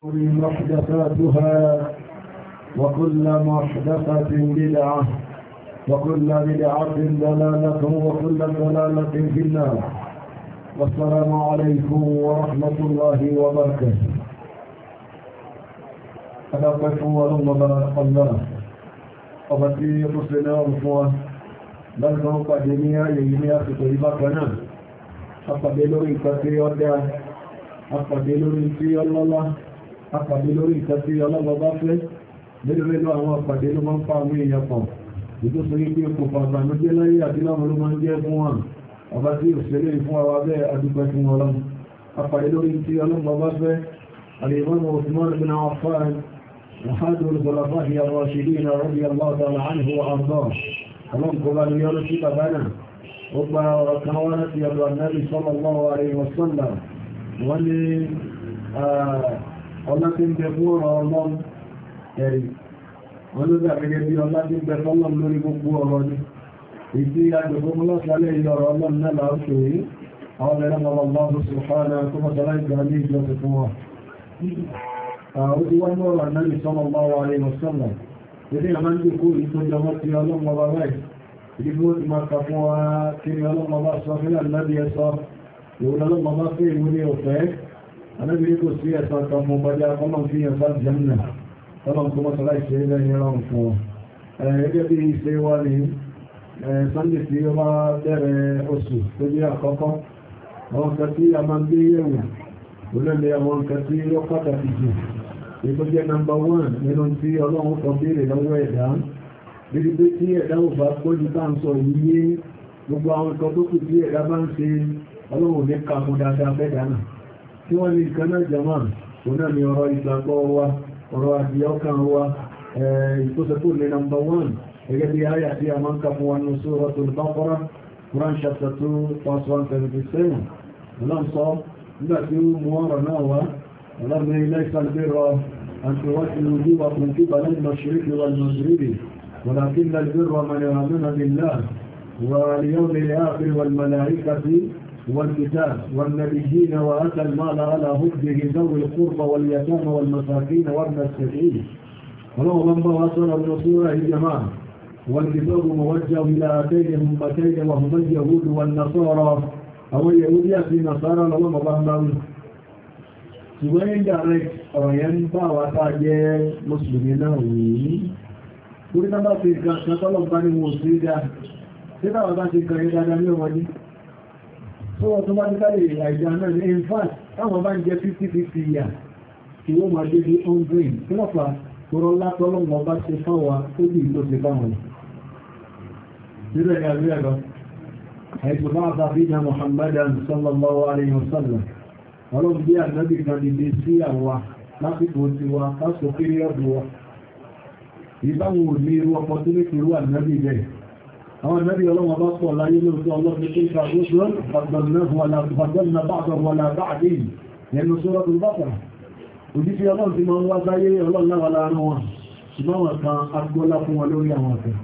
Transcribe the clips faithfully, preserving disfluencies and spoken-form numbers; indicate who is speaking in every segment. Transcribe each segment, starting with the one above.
Speaker 1: محدثاتها وكل محدثة بدعة وكل بدعة ضلالة وكل ضلالة في النار. والسلام عليكم ورحمة الله وبركاته. أدعوكم ورحمة الله وبركاته رسلنا ورحمة لكم قدمية يجميع في طريبا كنا أقبلوا الكثير ودع أقبلوا الكثير الله apàdé lórí nǹkan tí ọlọ́gbọ́ bá fẹ́ lélẹ́lẹ́lọ́ àwọn apàdé ló máa ń fa àwọn èèyàn pọ̀ ìtòsí wípé kò fàgbà ló jẹ́ láyé àdíláwọn ló máa ń jẹ́ fún wọn ọba tí òṣèré fún àwa bẹ́ẹ̀ adúpẹ́ fún ọlọ́run apàdé lórí tí ọlọ́gbọ́ bá fẹ́ al-Imam Uthman ibn Affan ahadu al-khulafa'i ar-rashidin radiyallahu ta'ala anhu wa ardaah ọlọ́run kò bá ní yọ́rọ́ sí bàbá náà ó gba ọ̀rọ̀ kan wá láti ọ̀dọ̀ Ànábì sallallahu alayhi wa sallam wọ́n ní ọlá tí ń bẹ fún ọ̀rọ̀ ọlọ́run ẹ̀rì wọ́n ló dà gẹ́gẹ́ bí ọlá tí ń bẹ fọ́lọ́run lórí gbogbo ọ̀rọ̀ ní ìdí agbègbòmọ́lọ́sálẹ̀ ìyọ̀rọ̀ ọlọ́run náà là ń ṣe rí àwọn ẹ̀rọ ọlọ́run subhanahu wa ta'ala ìgbà ní ìjọsìn fún wa ó ti wá ní ọ̀rọ̀ Ànábì sallallahu alaihi wasallam ìdí àmá ń dìkú ìtọ́jọmọ́ ti ọlọ́run ọba báyìí ìdí bí ó ti máa kà fún wa kí ni ọlọ́run ọba sọ fún Ànábì ẹ sọ ìwòrán ọlọ́run ọba fẹ́ ìwé ní ọ̀fẹ́ anábìrí kò sí ẹ̀sọ́ ọmọ ọmọdé akọ́lọ́n fi ẹ̀sọ́ jẹ́mìnà tọ́lọ́n tó mọ́sálá ìṣẹ́ ilẹ̀ ìran fún ọ. Ẹgbẹ́ bí iṣẹ́ wá ní Sunday tí ó bá bẹ̀rẹ̀ oṣù tó jẹ́ àkọ́kọ́ àwọn nǹkan tí a máa ń gbé yẹ̀wò olóòlẹ̀ àwọn nǹkan tí ó pàtàkì jù ètò jẹ́ number one nínú tí ọlọ́run kan béèrè lọ́wọ́ ẹ̀dá bíbi pé tí ẹ̀dá ò bá gbọ́jú tá ń sọ yíyé gbogbo àwọn nǹkan tó kù tí ẹ̀dá bá ń ṣe ọlọ́run ní kàkún dáadáa fẹ́dá náà tí wọ́n ní ìkaná jama tó náà ni ọ̀rọ̀ ìgbàgbọ́ wa ọ̀rọ̀ àdíyọ́kàn wa ìtòsẹ̀kù ní number one gẹ́gẹ́ bí ayà tí a máa ń kàfún wa ní Suratul Baqara Quran chapter two verse one seventy-seven ọlọ́n sọ nígbà tí ó mú ọ̀rọ̀ náà wá ọlọ́run ilẹ̀ ìsàlbẹ̀rọ àti wọ́n ti rú wà fún kí balẹ̀ al-mashriqi wal-maghribi walakinna al-birra man amana billahi wal yawmil akhir wal malaikati والكتاب والنبيين وآتى المال على حبه ذوي القربى واليتامى والمساكين وابن السبيل ولو لما وصل الرسول الجماعة والكتاب موجه إلى آتين أمتين وهما اليهود والنصارى أو اليهود في نصارى لو ما بهموا سوين دارك وينفع وتاجر مسلمين كلنا ما في كتلهم بني موسيدا كذا وذا كذا هذا اليوم so automatically àìjà náà ní in fact táwọn bá ń jẹ fifty fifty yà tí ó máa dé bí hundred tí wọ́n fa tọrọ látọ́lọ́gbọ̀n bá ṣe fáwọn ó bí ìlú ṣe fáwọn nílẹ̀ ní àríwá lọ àìsàn bá tàbí na Muhammadan sallallahu alaihi wasallam ọlọ́run bí ànábì kan dìde sí àwa lásìkò ti wa lásìkò píríọ̀dù wa ìbáwọn ò ní irú ọkọ̀ tó lè fi irú ànábì bẹ́ẹ̀ àwọn ìmẹ́bí ọlọ́wọ́ bá pọ̀ láyé lóòtọ́ ọlọ́pẹ́ tó ìfà rúṣùn fàdọ́nà báàdọ̀ wọlá báàdì nínú Suratul Baqara òjísí ọlọ́run ti máa ń wá sáyé ọlọ́run náà láàrin wọn ṣùgbọ́n wọn kan agbọ́lá fún wọn lórí àwọn ọ̀fẹ́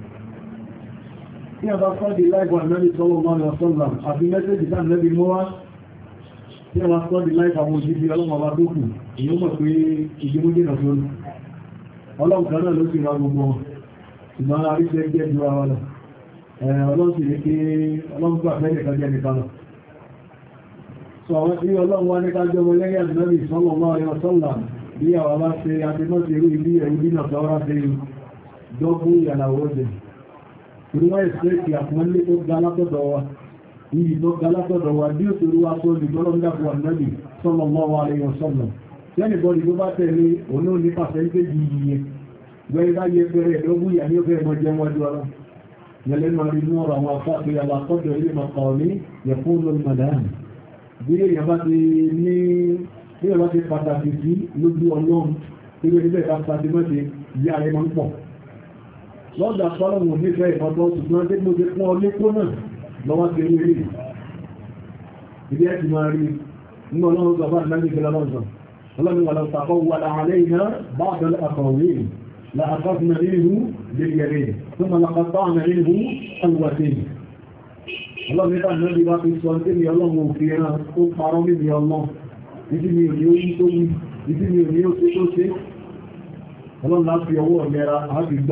Speaker 1: tí a bá sọ́dí láìpọ̀ àmẹ́bí sallallahu alaihi wasallam àfi mẹ́sẹ̀jì tá àmẹ́bí mọ́ wá tí a bá sọ́dí láìpọ̀ àwọn òjísí ọlọ́run bá dókù èyí mọ̀ pé ìgbémúdínà tó ní ọlọ́run kan náà ló sì ra gbogbo wọn ṣùgbọ́n àríṣẹ́ jẹ́ ju ara lọ ọlọ́run sì ní kí ọlọ́run gbà fẹ́lẹ̀ kan jẹ́ nìkan lọ. sọ àwọn tí ọlọ́run wá ní kájọ ọmọ lẹ́yìn àdínábì sallallahu alaihi wasallam bí àwọn bá ṣe àtìmọ́sí irú ilé ẹ̀rù dínà tọ́rọ ṣe dọ́gbù ìyànàwó jẹ ìrúwá ìsẹ́ẹ̀kì àpọ́nlé tó ga látọ̀dọ̀ wa iyì tó ga látọ̀dọ̀ wa bí ó ti rú aṣọ ìdọ́lọ́gbàpọ̀ àdínábì sallallahu alaihi wasallam tẹ́nìbọ́dì tó bá tẹ̀lé òun ó ní pàṣẹ́ntéjì yìí gbẹ́rẹ́ bá yẹ fẹ́rẹ̀ dọ́gbù ìyà ní ó fẹ́ mọ́ jẹ́ wọ́n jọ ọlọ́run يلما النور وفاقي على قدر مقامي يكون المدام bí èyàn bá ti ní bí èyàn bá ti pàtàkì sí lójú ọlọ́run tí ó nílẹ̀ pàtàkì mẹ́sẹ̀ yà rẹ̀ máa ń pọ̀ lọ́dà sọ́lọ́mù nífẹ̀ẹ́ ìfọ́tọ́ ṣùgbọ́n tí mo ti fún ọ lé kónà lọ́wọ́ ti rí rí ìdí ẹ̀ ti máa rí nínú ọlọ́run sọ bá ìlànà ìfẹ́lẹ́ lọ́sọ̀ ọlọ́run wà lọ́ta kọ́ wà láàrẹ́ iná bá àbẹ̀lẹ̀ àkọ̀wé لأخذنا منه باليمين ثم لقطعنا منه الوتين الله nígbà náà bí bá fi sọ tí mi ọlọ́run òfin ẹran tó parọ́ mímí ọlọ́ nítorí mi ò ní orí tó wí ìdí ni òní ó ṣe tó ṣe ọlọ́run láti ọwọ́ ọ̀mẹ́ra àgbìgbà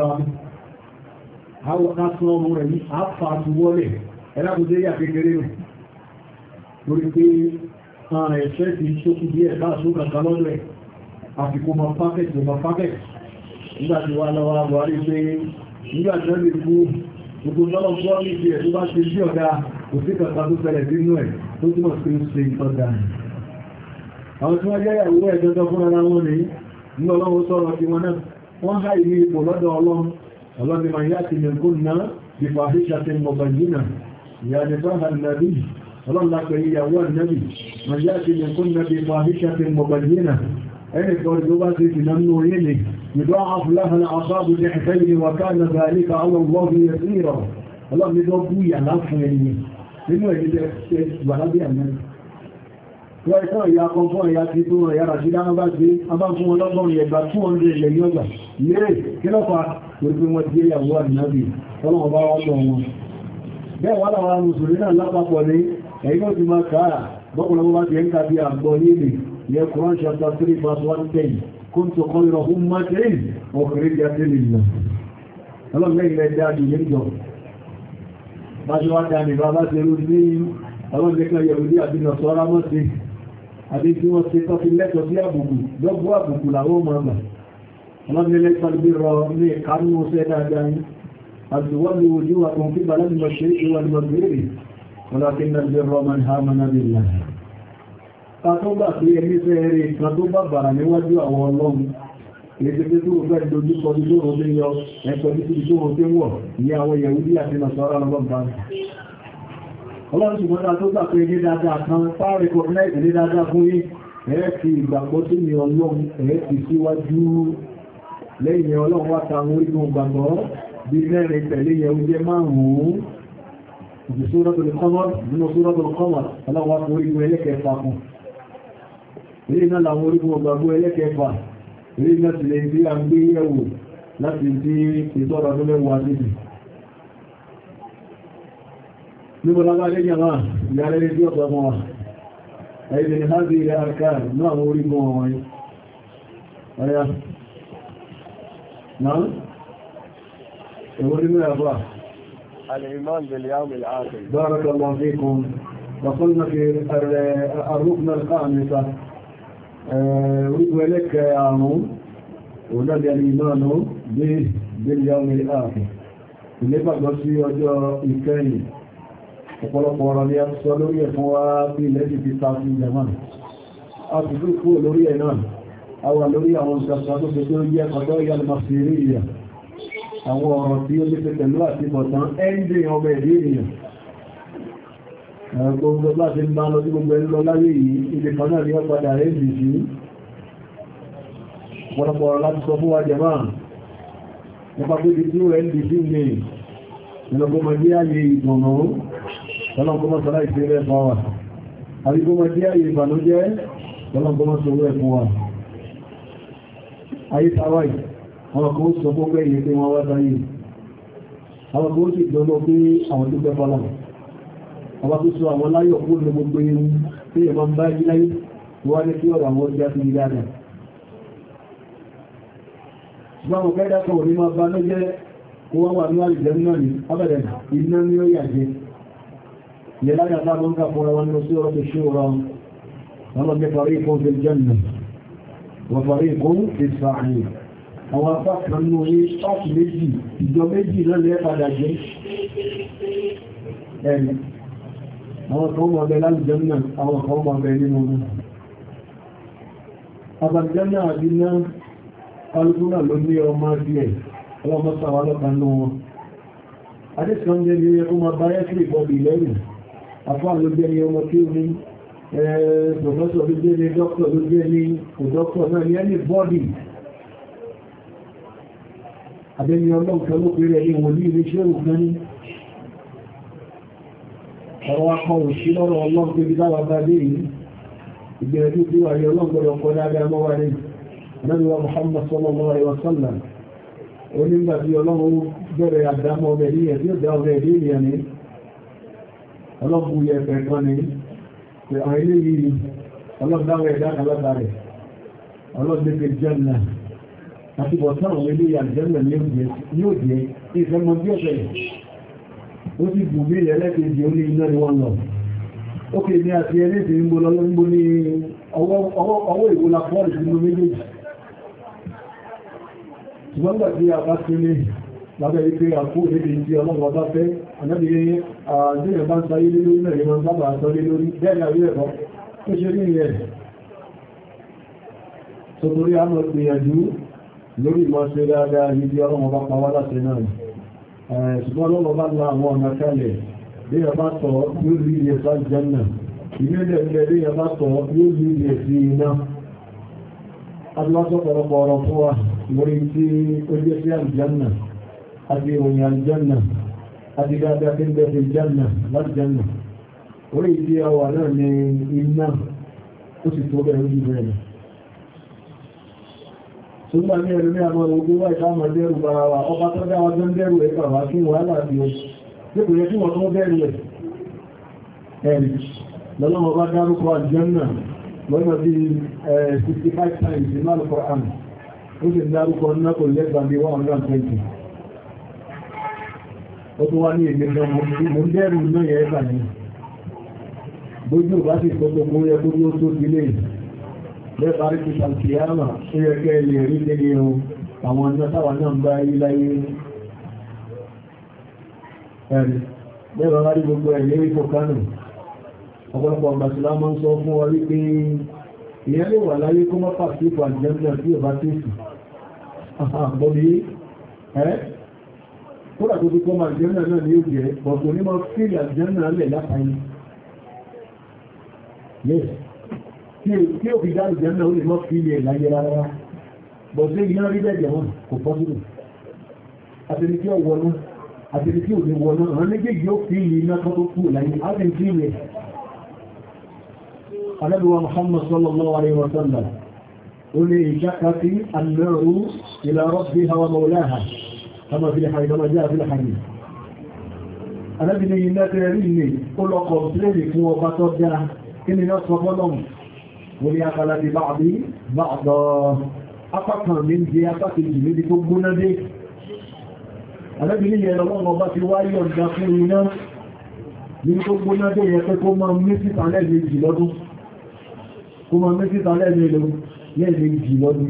Speaker 1: àwọn kásán ọmọ rẹ̀ ní àfà àtúwọ́lẹ̀ ẹlákùnjẹ yà kékeré rẹ̀ lórí pé ẹ̀ṣẹ́ ti ṣókù díẹ̀ káàṣó kàkà lọ́dọ̀ ẹ̀ àfikò ma perfect ma perfect nígbàtí wà lọ́wọ́ Buhari pé nígbàtí wọ́n lè kú gbogbo lọ́lọ́ fọ́ ní ìdí ẹ̀ tó bá ṣe sí ọ̀dá kò sí kàkà tó fẹ́lẹ̀ sínú ẹ̀ tó túnmọ̀ sí ó ṣe ìtọ́jà àwọn tí wọ́n jẹ́ ìyàwó ẹ̀jọ́jọ́ fún ara wọn ní ní ọlọ́run sọ̀rọ̀ tí wọn náà wọ́n há ìní ipò lọ́dọ̀ ọlọ́run ọlọ́run ma yá ti mẹ́kún náà bí fàáhíṣà ti mọ̀bàjínà ìyá ni fáhà nàbí ọlọ́run lápẹ̀ ìyàwó nàbí ma yá ti mẹ́kún náà bí fàáhíṣà ti mọ̀bàjínà ẹni kan tó bá ti fi nánú orí ni ìdọ́ àfúláhàn àbábù ní ẹ̀fẹ́ wà ká nà bàálíkà àwọn ọgbọ́gbì ẹ̀sìnrọ̀ ọlọ́run tó bú ìyàlá fún ẹni nínú ẹ̀dí tẹ́ wà lábẹ́ àmì wọ́n ìtọ́ ìyá kan fún ìyá tí tó rẹ̀ yára sí dáná bá gbé abá fún ọlọ́gbọ̀n ẹgbà two hundred lẹ́yìn ọgbà yẹ́ kí lọ́pàá tó gbé wọn tí ìyàwó àdínábì ọlọ́wọ́ bá wọ́n lọ wọn bẹ́ẹ̀ wà láwọn mùsùlùmí náà lápapọ̀ ní ẹ̀yìn náà ti máa káà bọ́kùnlọ́wọ́ bá ti ń kàbí àgbọ̀ nílé yẹ Quran chapter three verse one ten kuntu khayra ummatin ukhrijat lin-nas ọlọ́gbẹ̀yìn rẹ̀ dáadì lẹ́jọ́ bá ti wá dáadì bá bá ti rú ní ọlọ́gbẹ̀kan yẹ̀rùdí àti nàṣọ́rá mọ́ sí àti tí wọ́n ṣe tọ́fí lẹ́tọ̀ sí àbùkù lọ́gbọ́ àbùkù làwọn ọmọ ọmọ ọlọ́gbẹ̀lẹ́ pàdébí rọ ní ìkánú ṣẹ́ dáadáa yìí àtìwọ́lú ojú àkùn kí balẹ́ mọ̀ ṣe ìwà ní ọgbẹ̀rẹ̀ ọlọ́kín náà lè rọ man hamana billah ta tó gbà pé ẹni fẹ́ rí kan tó bá bàrà níwájú àwọn ọlọ́run èdè pé tó gbẹ́ dojú kọ ní lóòrò ní yọ ẹ̀kọ́ ní síbi tó wọ́n tí wọ̀ ní àwọn Yahudi àti Nasara lọ́gbọ̀n ọlọ́run ṣùgbọ́n ta tó gbà pé ní dáadáa kan fáàrí kọ̀ọ̀nẹ́ẹ̀tì ní dáadáa fún yí ẹ̀ẹ́ fi ìgbàgbọ́ tó ní ọlọ́run ẹ̀ẹ́ fi síwájú lẹ́yìn ọlọ́run wá ta àwọn orígun gbàgbọ́ bí mẹ́rin tẹ̀lé yẹ oúnjẹ márùn-ún ìdí Suratul Qamar nínú Suratul Qamar ọlọ́run wá fún orígun ẹlẹ́kẹfà fún ilé náà làwọn orígun gbàgbọ́ ẹlẹ́kẹfà ilé náà sì lè fi à ń gbé yẹ̀wò láti fi ìtọ́rọ̀ tó mẹ́wàá síbi níbo lágbàdé jàmá ìyàrẹ́lẹ́ tí ọ̀pọ̀ ọmọ wa ẹ̀yìn ni ha bí ilẹ̀ arkan náà wọ́n orí mọ́ wọn ọ̀yá náà ẹ̀wọ́n ní mẹ́rẹ̀ àbúrà
Speaker 2: الإيمان باليوم الآخر.
Speaker 1: بارك الله فيكم. وصلنا في الركن الخامسة ولك يا عمو ولد الإيمان باليوم الآخر اللي بقى sí ọjọ́ ìkẹyìn ọ̀pọ̀lọpọ̀ ọ̀rọ̀ ni a sọ lórí ẹ̀fún wá bí lẹ́jì fi ta sí ìjẹmọ́ a ti dúró kúrò lórí ẹ̀ náà a wà lórí àwọn ìjọsọ tó fi tó yẹ ọ̀dọ́ ìyàlùmọ̀sírí ìyà àwọn ọ̀rọ̀ tí ó lé pẹ̀lú àti bọ̀tán ẹ́ndì ọmọ ẹ̀dí ènìyàn gbogbo bá ti ń bá lọ sí gbogbo ẹni lọ láyé yìí ilé kan náà ni ó padà ẹ́ndì sí ọ̀pọ̀lọpọ̀ ọ̀rọ̀ láti sọ fún wa jẹ̀mọ́ nípa pé ti tí ó ẹ́ndì sí ní ìlọ́gbọ́mọdé ayé ìgbọ̀nà ọlọ́gbọ́mọ sọ́lá ìfẹ́rẹ́ fún wa àrígbọ́mọdé ayé ìbànújẹ́ ọlọ́gbọ́mọ sọ́lá ẹ̀fún wa ayé tàwáì àwọn kan ó sọ fún pé ìyẹ́ pé wọ́n wá sáyé àwọn kan ó sì gbọ́nà pé àwọn tó pẹ́ fọ́lá àwọn tó sọ àwọn láyọ̀ kó lọ gbogbo irú tí èèmọ̀ ń bá yí láyé wọ́n ní kí ọ̀rọ̀ àwọn ọjà sí dáadáa ṣùgbọ́n àwọn kẹ́dà kan ò ní máa bá lọ́jẹ́ kó wọ́n wà ní àrìjẹ́ náà ní abẹ́rẹ̀ iná ní ó yàjẹ́ yẹ láyà bá mọ́ ń kà fúnra wọn lọ sí ọ̀rọ̀ tó ṣe ọ̀rọ̀ wọn lọ jẹ́ parí ìkún fi jẹ́nà wọ́n parí ìkún fi sàáyìn àwọn apá kan ní orí pàtì méjì ìjọ méjì náà lẹ́ padà jẹ́ ẹni àwọn kan mọ̀ bẹ lálùjẹ́ náà àwọn kan mọ̀ bẹ nínú ọdún àbàjẹ́ náà àbí náà alùgbùnà ló ní ọmọ díẹ̀ ọlọ́mọ sàwà lọ́ta ní wọn adéṣkàndé ní ẹkùn ma báyẹ́ sí ìbọ̀bì lẹ́rù àfáà ló jẹ́ ní ọmọ tí ó ní pòfẹ́sọ̀ ló jẹ́ ní dọ́kítọ̀ ló jẹ́ ní òdọ́kítọ̀ náà ní ẹni bọ́dì àbẹ́ni ọlọ́nkẹ́ ló pèrè ní wòlí iléeṣẹ́ òkan ní ọ̀rọ̀ akọ̀wò sí lọ́rọ̀ ọlọ́n tó bí dáwà bá dé yìí ìgbẹ̀rẹ̀ tó wà ní ọlọ́gbọ̀dọ̀ kọ́ dáadáa mọ́ wà ní Ànábì Muhammad sallallahu alaihi wasallam onígbà tí ọlọ́run bẹ̀rẹ̀ àdámọ́ ọmọ ẹ̀dí ẹ̀ tí ó dá ọmọ ẹ̀dí ènìyàn ní ọlọ́bù yẹ ẹ̀fẹ̀ kan ní pé àwọn ilé yìí ọlọ́dáwọ̀ ẹ̀dá kalọ́ta rẹ̀ ọlọ́dẹ́gbẹ̀ jẹ́nà àti bọ̀tán àwọn ilé àjẹ́nà ní ó jẹ́ ìfẹ́mọ̀ bí ọ̀fẹ́ ó sì bù bí ẹlẹ́kẹ̀ẹ́jì ó ní iná ni wọ́n lọ ó kè ní àti ẹlẹ́sì ń bó lọ́lọ́ ń bó ní ọwọ́ ìwòlá fọ́ọ̀lù sínú méjèèjì ṣùgbọ́n gbà tí a bá sí ní lábẹ́ wípé àkó òdébì tí ọlọ́run bá fẹ́ ànábì àdéhùn bá ń sáyé lé lórí mẹ́rin wọn sábà sọ lé lórí bẹ́ẹ̀ àrí ẹ̀kọ́ ó ṣe rí ìyẹn tó torí a mọ̀ gbìyànjú lórí ìmọ̀ ṣe dáadáa ibi ọlọ́run bá pàwọ́ láti náà ṣùgbọ́n ọlọ́run bá la àwọn ọ̀nà kalẹ̀ bí a bá tọ̀ yóò rí ilẹ̀ sá jẹ́nà ìmẹ́lẹ̀ ilẹ̀ bí a bá tọ̀ yóò rí ilẹ̀ sí iná adúlásọ́ pọ̀lọpọ̀ ọ̀rọ̀ fún wa lórí tí ó jẹ́ sí àlùjánà àti ìròyìn àlùjánà àti dáadáa tí ń bẹ fi jánà láti jánà orí ìdí àwà náà ni iná ó sì tó bẹ̀rẹ̀ ojú bẹ̀rẹ̀ ṣùgbọ́n ní ẹ̀rọ ní àwọn ogun wá ìsáàmà dẹ́rù bara wa ọba tó dáwà tó ń dẹ́rù ẹ̀kà wá kí wọ́n láti ó dípò yẹ kí wọ́n tó bẹ̀rù ẹ̀ ẹ̀rì lọ́lọ́mọ bá dárúkọ àlùjánà lọ́nà bí sixty-five times in Al-Qur'an ó sì dárúkọ náà kò lẹ́gbàá bí one hundred twenty ó tó wá ní ìgbẹ̀gbẹ̀ mo dẹ́rù náà yẹ ẹ̀bà ní gbójú bá sì tó gbogbo yẹ tó yóò tó dílé lẹ́bàá rí pípa kìíyàmà ó yẹ kẹ́ lè rí lé o àwọn ọjọ́ táwà náà ń bá yí láyé ẹ̀rì lẹ́bàá rí gbogbo ẹ̀ lérí fòkánù ọ̀pọ̀lọpọ̀ ọ̀gbàsílá máa ń sọ fún ọ wípé ìyẹn lè wà láyé kó mọ́ pàṣípò àjẹ́mìnà tí ò bá tèsì àbọ̀bí ẹ́ kódà tó fi kọ́ máa àjẹ́mìnà náà ní òjẹ́ ọ̀pọ̀ ní máa fíìlì àjẹ́mìnà lẹ̀ látàrí kí ó fi dá àjẹ́mìnà ó lè mọ́ fíìlì ẹ̀ láyé rárá bọ̀ sí iná rí bẹ́ẹ̀ wọn kò pọ́sílù àtẹni tí ó wọnú àtẹni tí ò ní wọnú àwọn méjèèjì ó fíìlì iná kan tó kú láyé á sì fíìlì ẹ̀ Ànábì Muhammad sallallahu alaihi wa sallam ó ní ìṣàkàtí an-naru ila rabbiha wa mawlaha kama fi al-hadith kama jaa fi al-hadith Ànábì ní iná tẹ́rí ní ó lọ kọ̀m̀pléènì fún ọba tó dára kí ni náà sọ fọ́lọ́mù wọ́n ní akala ti ba'di ba'da apákan ní jẹ apákejì níbi tó gbóná dé Ànábì ní yẹn lọ́wọ́ ọba ti wáyé ọ̀dá fún iná níbi tó gbóná dé yẹ pé kó máa mí síta lẹ́ẹ̀mejì lọ́dún kó máa mí síta lẹ́ẹ̀mejì lọ́dún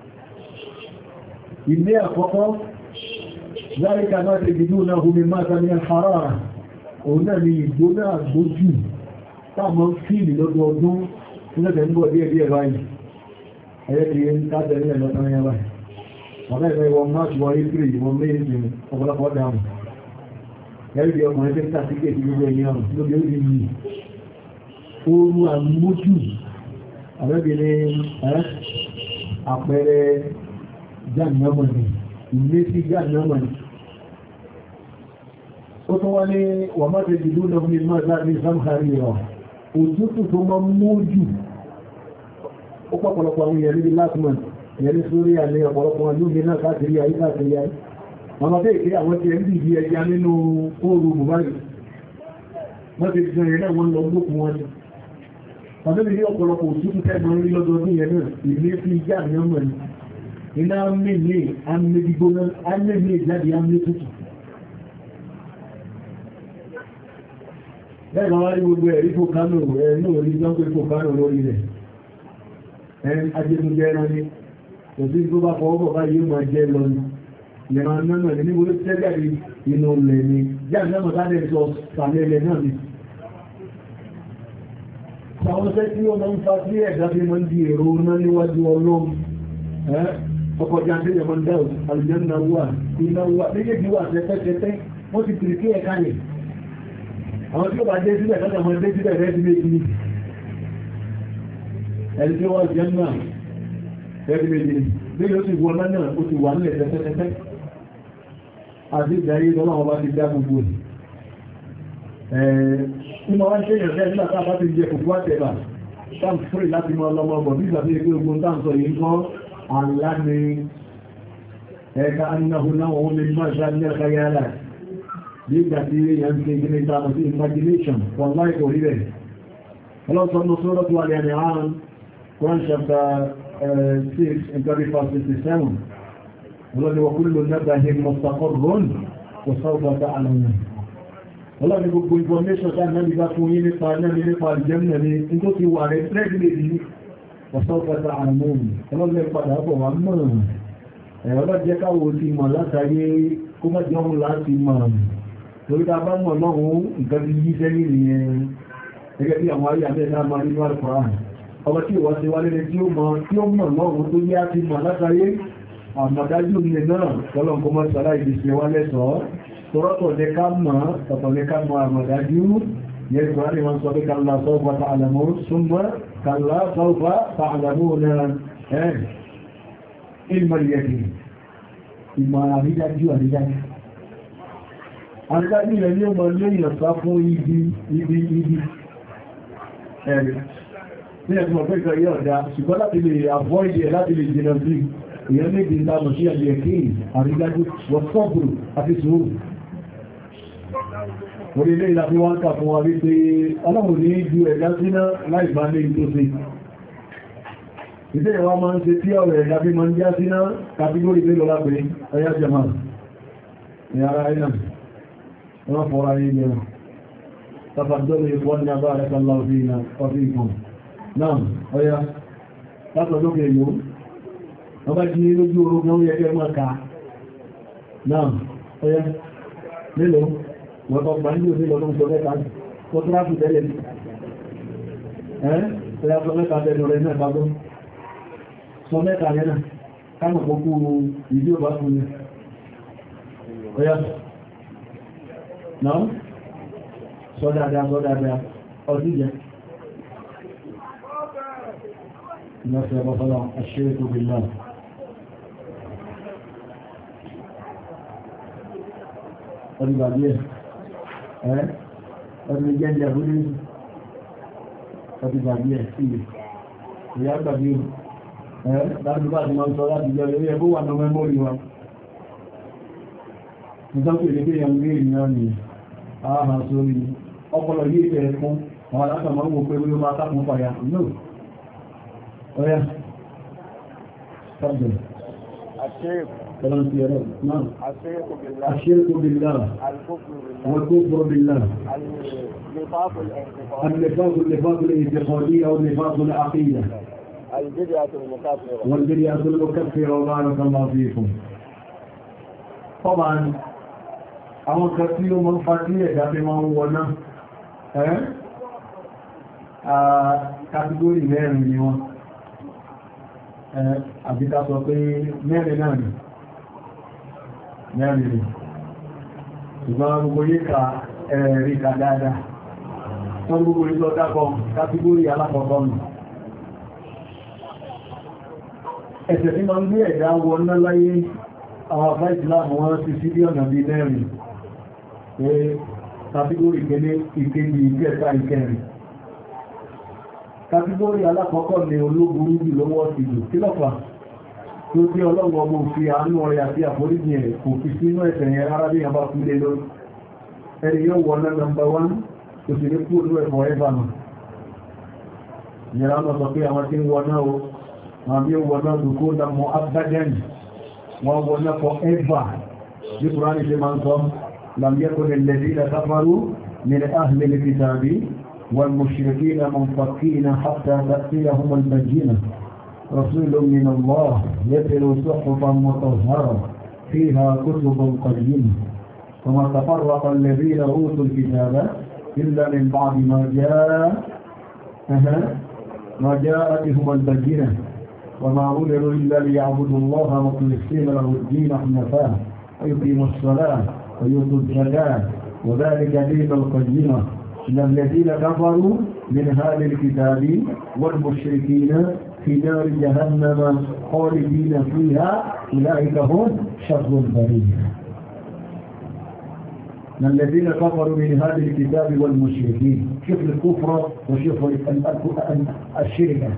Speaker 1: ilé àkọ́kọ́ ذلك ما تجدونه مما من الحرارة òun náà ni ìgbóná àgbójú táàmọ́ fíìlì lọ́dún ọdún nílẹ̀tẹ̀ ń bọ̀ díẹ̀ díẹ̀ báyìí ẹ̀yẹ́ ti yẹ ń kájẹ̀ nílẹ̀ lọ́tọ́ yẹn báyìí wọ́n mẹ́rin ìwọ̀n máàkì wọ́n april ìwọ̀n méjì ọ̀pọ̀lọpọ̀ dáhùn ẹ̀rí bí ọkùnrin tẹ́ tàbíkẹ̀ ti gbogbo ẹ̀yìn àrùn lóbi ó di yìí ooru àmójú àrẹ́bìnrin àpẹẹrẹ jáàmù ilé sí jáàmù ó tó wá ní wà má tẹ́ jùlọ lọ ní máa ní sáàmù rọ̀ òtútù tó máa mú jù ó pọ̀pọ̀lọpọ̀ àwọn èèyàn níbi last month èèyàn ní sórí àlẹ́ ọ̀pọ̀lọpọ̀ alúgbé náà káàkiri ayé káàkiri ayé àwọn abẹ́ ìké àwọn tí ẹ̀ndì ìdí ẹja nínú oòrù bùbáyì wọ́n ti jọ ìrìnà wọn lọ gbókùn wọn ni tàbí ní ọ̀pọ̀lọpọ̀ òtútù tẹ́gbọ̀n rí lọ́dọọdún yẹn náà ilé fi já ní ọmọ ni iná mẹ́lẹ̀ amẹ́gbígbóná amẹ́lẹ̀ jáde amẹ́tútù bẹ́ẹ̀ máa rí gbogbo ẹ̀rí fòkánò ẹ̀ náà rí jọ́pẹ́ fòkánò lórí rẹ̀ ẹ̀ ajẹ́gbẹ̀rẹ̀ ẹran ni kò sí tó bá fọwọ́ bá yé máa jẹ́ lọ ní ìran náà ní níbo tẹ́gbẹ̀rẹ̀ inú ilẹ̀ ni jáde náà sáré sọ sàlẹ̀ ilẹ̀ náà ni àwọn ṣẹ́ tí ó máa ń fa sí ẹ̀dá fi máa ń di èrò náà níwájú ọlọ́run ọkọ̀ jáde ẹ̀mọ́ ń dáwò àlùjànnà wà iná wà méjèèjì wà tẹ́tẹ́tẹ́ wọ́n ti tìrì kí ẹ̀ kalẹ̀ àwọn tí ó bá dé sílẹ̀ lọ́dọ̀ ọmọ dé sílẹ̀ rẹ̀ sí méjì ní ẹni tí wọ́n jẹ́ náà rẹ̀ méjì ní bí yóò ti wọ́n náà ó ti wà nílẹ̀ tẹ́tẹ́tẹ́ àti ìdáyé lọ́wọ́ bá ti dá gbogbo ẹ̀ ìmọ̀ wá ń ṣe yẹn fẹ́ nígbà tá a bá ti jẹ kòkó àtẹ̀bà táàm fúrì láti mọ ọlọ́mọ ọmọ bí ìgbà tí ó gbogbo táàm sọ yìí kọ́ àlá ni ẹ̀ka annahu náà wọ́n lè máa ṣá ní ẹ̀ka yára bí ìgbà tí yẹn ń ṣe ìgbìnà ìtàmù sí imagination for life or even ọlọ́sọ̀nà sọ́rọ̀ tó wà ní àmì àrùn Quran chapter six nǹkan verse fifty-seven ọlọ́ni wa kullu naba'in mustaqarrun wa sawfa ta'lamun ọlọ́ni gbogbo information tá náà nígbà fún yín nípa náà nípa àjẹ́mìnà ní tó ti wà rẹ̀ rẹ́gbẹ̀rẹ̀ wa sawfa ta'lamun ọlọ́ni padà bọ̀ wá mọ̀ ọlọ́jẹ́ káwò ti mọ̀ látàrí kó má jẹ́ ọmọ láti mọ̀ torí ta bá mọ̀ lọ́run nǹkan ti yí sẹ́yìn nìyẹn gẹ́gẹ́ bí àwọn ayé àbẹ́ náà máa nínú Al-Qur'an ọba tí ìwọ́n ti wá lẹ́lẹ́ tí ó mọ̀ lọ́run tó yá ti mọ̀ látàrí àmọ̀dájú ilẹ̀ náà tọ́lọ́n kó mọ́ sọ́lá ìdíṣẹ́ wá lẹ́sọ̀ọ́ tọ́rọ́tọ̀ ní ká mọ̀ tọ̀tọ̀ ní ká mọ̀ àmọ̀dájú yẹ́ Al-Qur'an ni wọ́n sọ pé kalla sawfa ta'lamun summa kalla sawfa ta'lamuna ẹ̀ ilmọ̀ ìyẹ̀kì ìmọ̀ àrídájú àrídájú àrídájú rẹ̀ ní ọmọ lẹ́yìn ọ̀sá fún ibi ibi ibi ẹ̀rẹ̀ ní ẹ̀sùn ọ̀pẹ́ ìkọ̀ yẹ́ ọ̀dá ṣùgbọ́n láti lè avoid ẹ̀ láti lè jìnà sí ìyẹn méjì ìlànà sí àríyẹ̀kì àrídájú wọ́sọ́bùrù àti sùúrù orílẹ̀ ìlàfí wọ́n kà fún wa wípé ọlọ́run ní ju ẹ̀dá síná láì bá ní ìtòsí ìdẹ́ ìwà máa ń ṣe tí ọ̀rẹ̀ ẹ̀dá bí máa ń já síná kàtígórì mélòó lápẹ́ ọyá jẹma ní ara ẹ̀nà wọ́n fọ́ra ní ilẹ̀ tàbàdọ́lù ìfọ́n ní abá rẹ̀ kọlá òfin ìkùn náà ọyá látọ̀lókè ìlú wọ́n bá jí lójú orogún ó yẹ kẹ́ mọ́ ká náà ọyá mélòó wọ́n tọ́ gbà ní òfin lọ́dún sọ mẹ́ta tó tráfù tẹ́lẹ̀ ẹ́ ọyá sọ mẹ́ta tẹ́lẹ̀ rẹ̀ náà bá sọ mẹ́ta rẹ̀ náà kánà kókó ìdí ọba fún ní ọ̀yá náà sọ dáadáa sọ dáadáa ọdún jẹ́ ìnáṣẹ́ ọbọ̀fọ́lá ash-shirku billah ọdún bàbí ẹ̀ ẹ́ ọdún jẹ́ jẹ́ àbúrí ọdún bàbí ẹ̀ sí ìyá gbàgbé dáadúgbà ti máa ń sọ láti jẹ́ orí ẹgbó wà ní mẹ́mọ́rí wa ìjọ́pẹ̀ ilé pé yẹn rí ìrìnà ni ààrà sórí ọpọlọ yìí ẹ̀ẹ́ fún àwọn alátàmọ́ wò pé wíwọ́ máa sápùn fàyà no ọ̀yá sọ́bẹ̀ الشرك بالله والكفر بالله النفاق النفاق الاعتقادي او النفاق العقيده
Speaker 2: البدعة المكفرة
Speaker 1: والبدعة المكفرة بارك الله فيكم طبعا àwọn kan tí ó mọ́ ń fa tí ẹ̀dá fi máa ń wọná ẹ́ kàtígórì mẹ́rin ni wọ́n àbíká sọ pé mẹ́rin náà ni mẹ́rin ni ṣùgbọ́n gbogbo yíká ẹ̀rí ká dáadáa tó gbogbo ìlú ọdákọ̀ kàtígórì alákọ̀ọ́kọ́ nù ẹ̀sẹ̀ tí ma ń gbé ẹ̀dá wọná láyé àwọn àfá ìsìláàmù wọn ti sí bí ọ̀nà bí mẹ́rin pé kàtígórì kẹ́lé ìkéjì ìkẹta ìkẹrin kàtígórì alákọ̀ọ́kọ́ ni olóburú jù lọ́wọ́ ti jù kí lọ́pàá tó tí ọlọ́wọ́ mú fi àánú rẹ̀ àti àforíjì rẹ̀ kò fi sínú ẹ̀sẹ̀ yẹn rárá bí yàn bá kúlé lórí ẹni yóò wọ́n náà nọmbà wán kò sì ní kú olú ẹ̀fọ́ ẹ̀fà nù ìyẹn láwọn sọ pé àwọn tí ń wọ́n náà o àwọn bí ó wọ́n náà dùkú na mọ́ abájẹ́ni wọ́n wọ́n náà fọ́ ẹ̀fà bí kùránì ṣe máa ń sọ لم يكن الذين كفروا من أهل الكتاب والمشركين منفكين حتى تأتيهم البينة رسول من الله يتلو صحفا مطهرة فيها كتب قيمة وما تفرق الذين أوتوا الكتاب إلا من بعد ما جاء ما جاءتهم البينة وما أمروا إلا ليعبدوا الله مخلصين له الدين حنفاء ويقيموا الصلاة ويؤتوا الزكاة وذلك دين القيمة إن الذين كفروا من أهل الكتاب والمشركين في نار جهنم خالدين فيها أولئك هم شر البرية من الذين كفروا من أهل الكتاب والمشركين شوف الكفر وشوف الشركة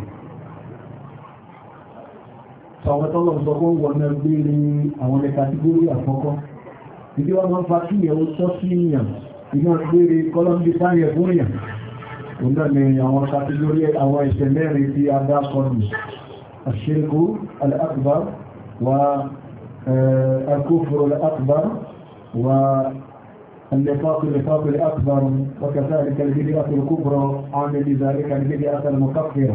Speaker 1: صوت الله صدقون ونبيني أولا كاتبوري أفوكم ìdí wọ́n máa ń fa kí ìyẹ̀wó tọ́ sí ìyàn iná gbére kọ́lọ́mbí sáyẹ̀ fún ìyàn òun náà ni àwọn kàtígórí àwọn ìṣẹ̀ mẹ́rin tí a dá kọlù الشرك الأكبر والكفر الأكبر والنفاق النفاق الأكبر وكذلك البدعة الكبرى عامل ذلك البدعة المكفرة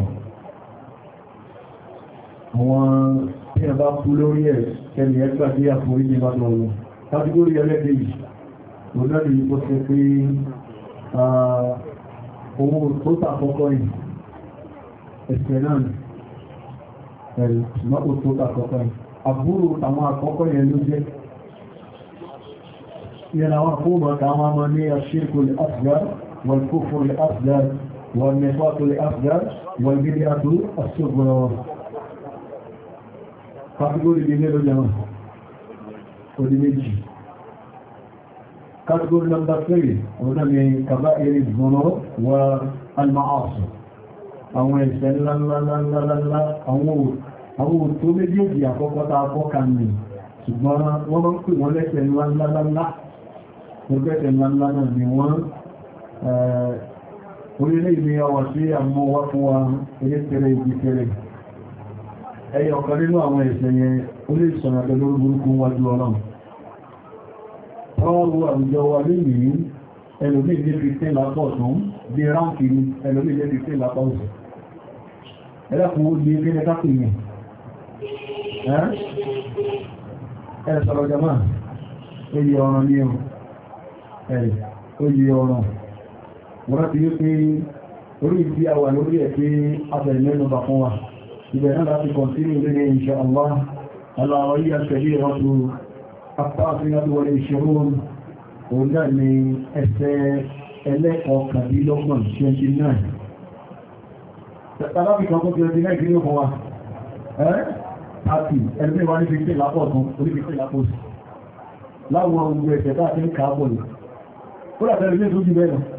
Speaker 1: هو يبقى بلوريا كان يبقى فيها فريد مطلوب كاتيجوري الذي والذي يقصد في أمور خطأ فقوين السنان المرء خطأ فقوين أبورو تمام فقوين يلوجه ينوافوما كما من الشرك الأصغر والكفر الأصغر والنفاق الأصغر والبدعة الصغرى كاتيجوري دي ميلو جماعة ودي ميجي كاتيجوري نمبر ثلاثة هنا من كبائر الذنوب والمعاصي àwọn ẹ̀ṣẹ̀ ńláńláńláńlá àwọn tó méjèèjì àkọ́kọ́ tá àkọ́kà ní ṣùgbọ́n wọ́n mọ́ pè wọ́n lẹ́ṣẹ̀ ńláńláńlá lẹ́ṣẹ̀ ńláńlá náà ni wọ́n orílẹ̀ ìní ọwọ̀ sí àmọ́ wá fún wa eréṣẹ́rẹ́ ibi tẹ́rẹ̀ ẹyẹ ọ̀kan nínú àwọn ẹ̀ṣẹ̀ yẹn ó lè sọ̀rọ̀ pẹ̀lú burúkú wájú ọlọ́run ọrọ̀ àwùjọ wa lẹ́yìn ẹlòmí ilé fifteen lápọ̀ tún bí ráǹkì ní ẹlòmí ilé fifteen lápọ̀ òsì ẹlẹ́kùn ó di ẹgbẹ́ kápì yẹn ẹ́ sọ̀rọ̀ jama ó yí ọ̀rọ̀ ní ọ̀ ẹ̀ ó yí ọ̀rọ̀ wọ́n ti yí pé orí ìdí àwà lórí ẹ̀ pé afẹ̀lẹ́nu bà fún wa ibẹ̀ náà láti kọ̀ntínú lórí insha Allah aláwọ̀ yí àṣẹ̀lẹ̀ ìrọ́tù apáàfíàtò wọlé ìṣòro òun náà ni ẹsẹ̀ ẹlẹ́kọ̀ọ́kàndínlọ́gbọ̀n twenty nine tàbí kan tó twenty nine kìí fún wa ẹ́ àti ẹgbẹ́ wa ní fifteen lápọ̀ tún orí fifteen lápọ̀ sí láwọn ogun ẹ̀sẹ̀ tá àti ń kàábọ̀ lè ó dàbẹ̀ ilé tó jù bẹ́ẹ̀ lọ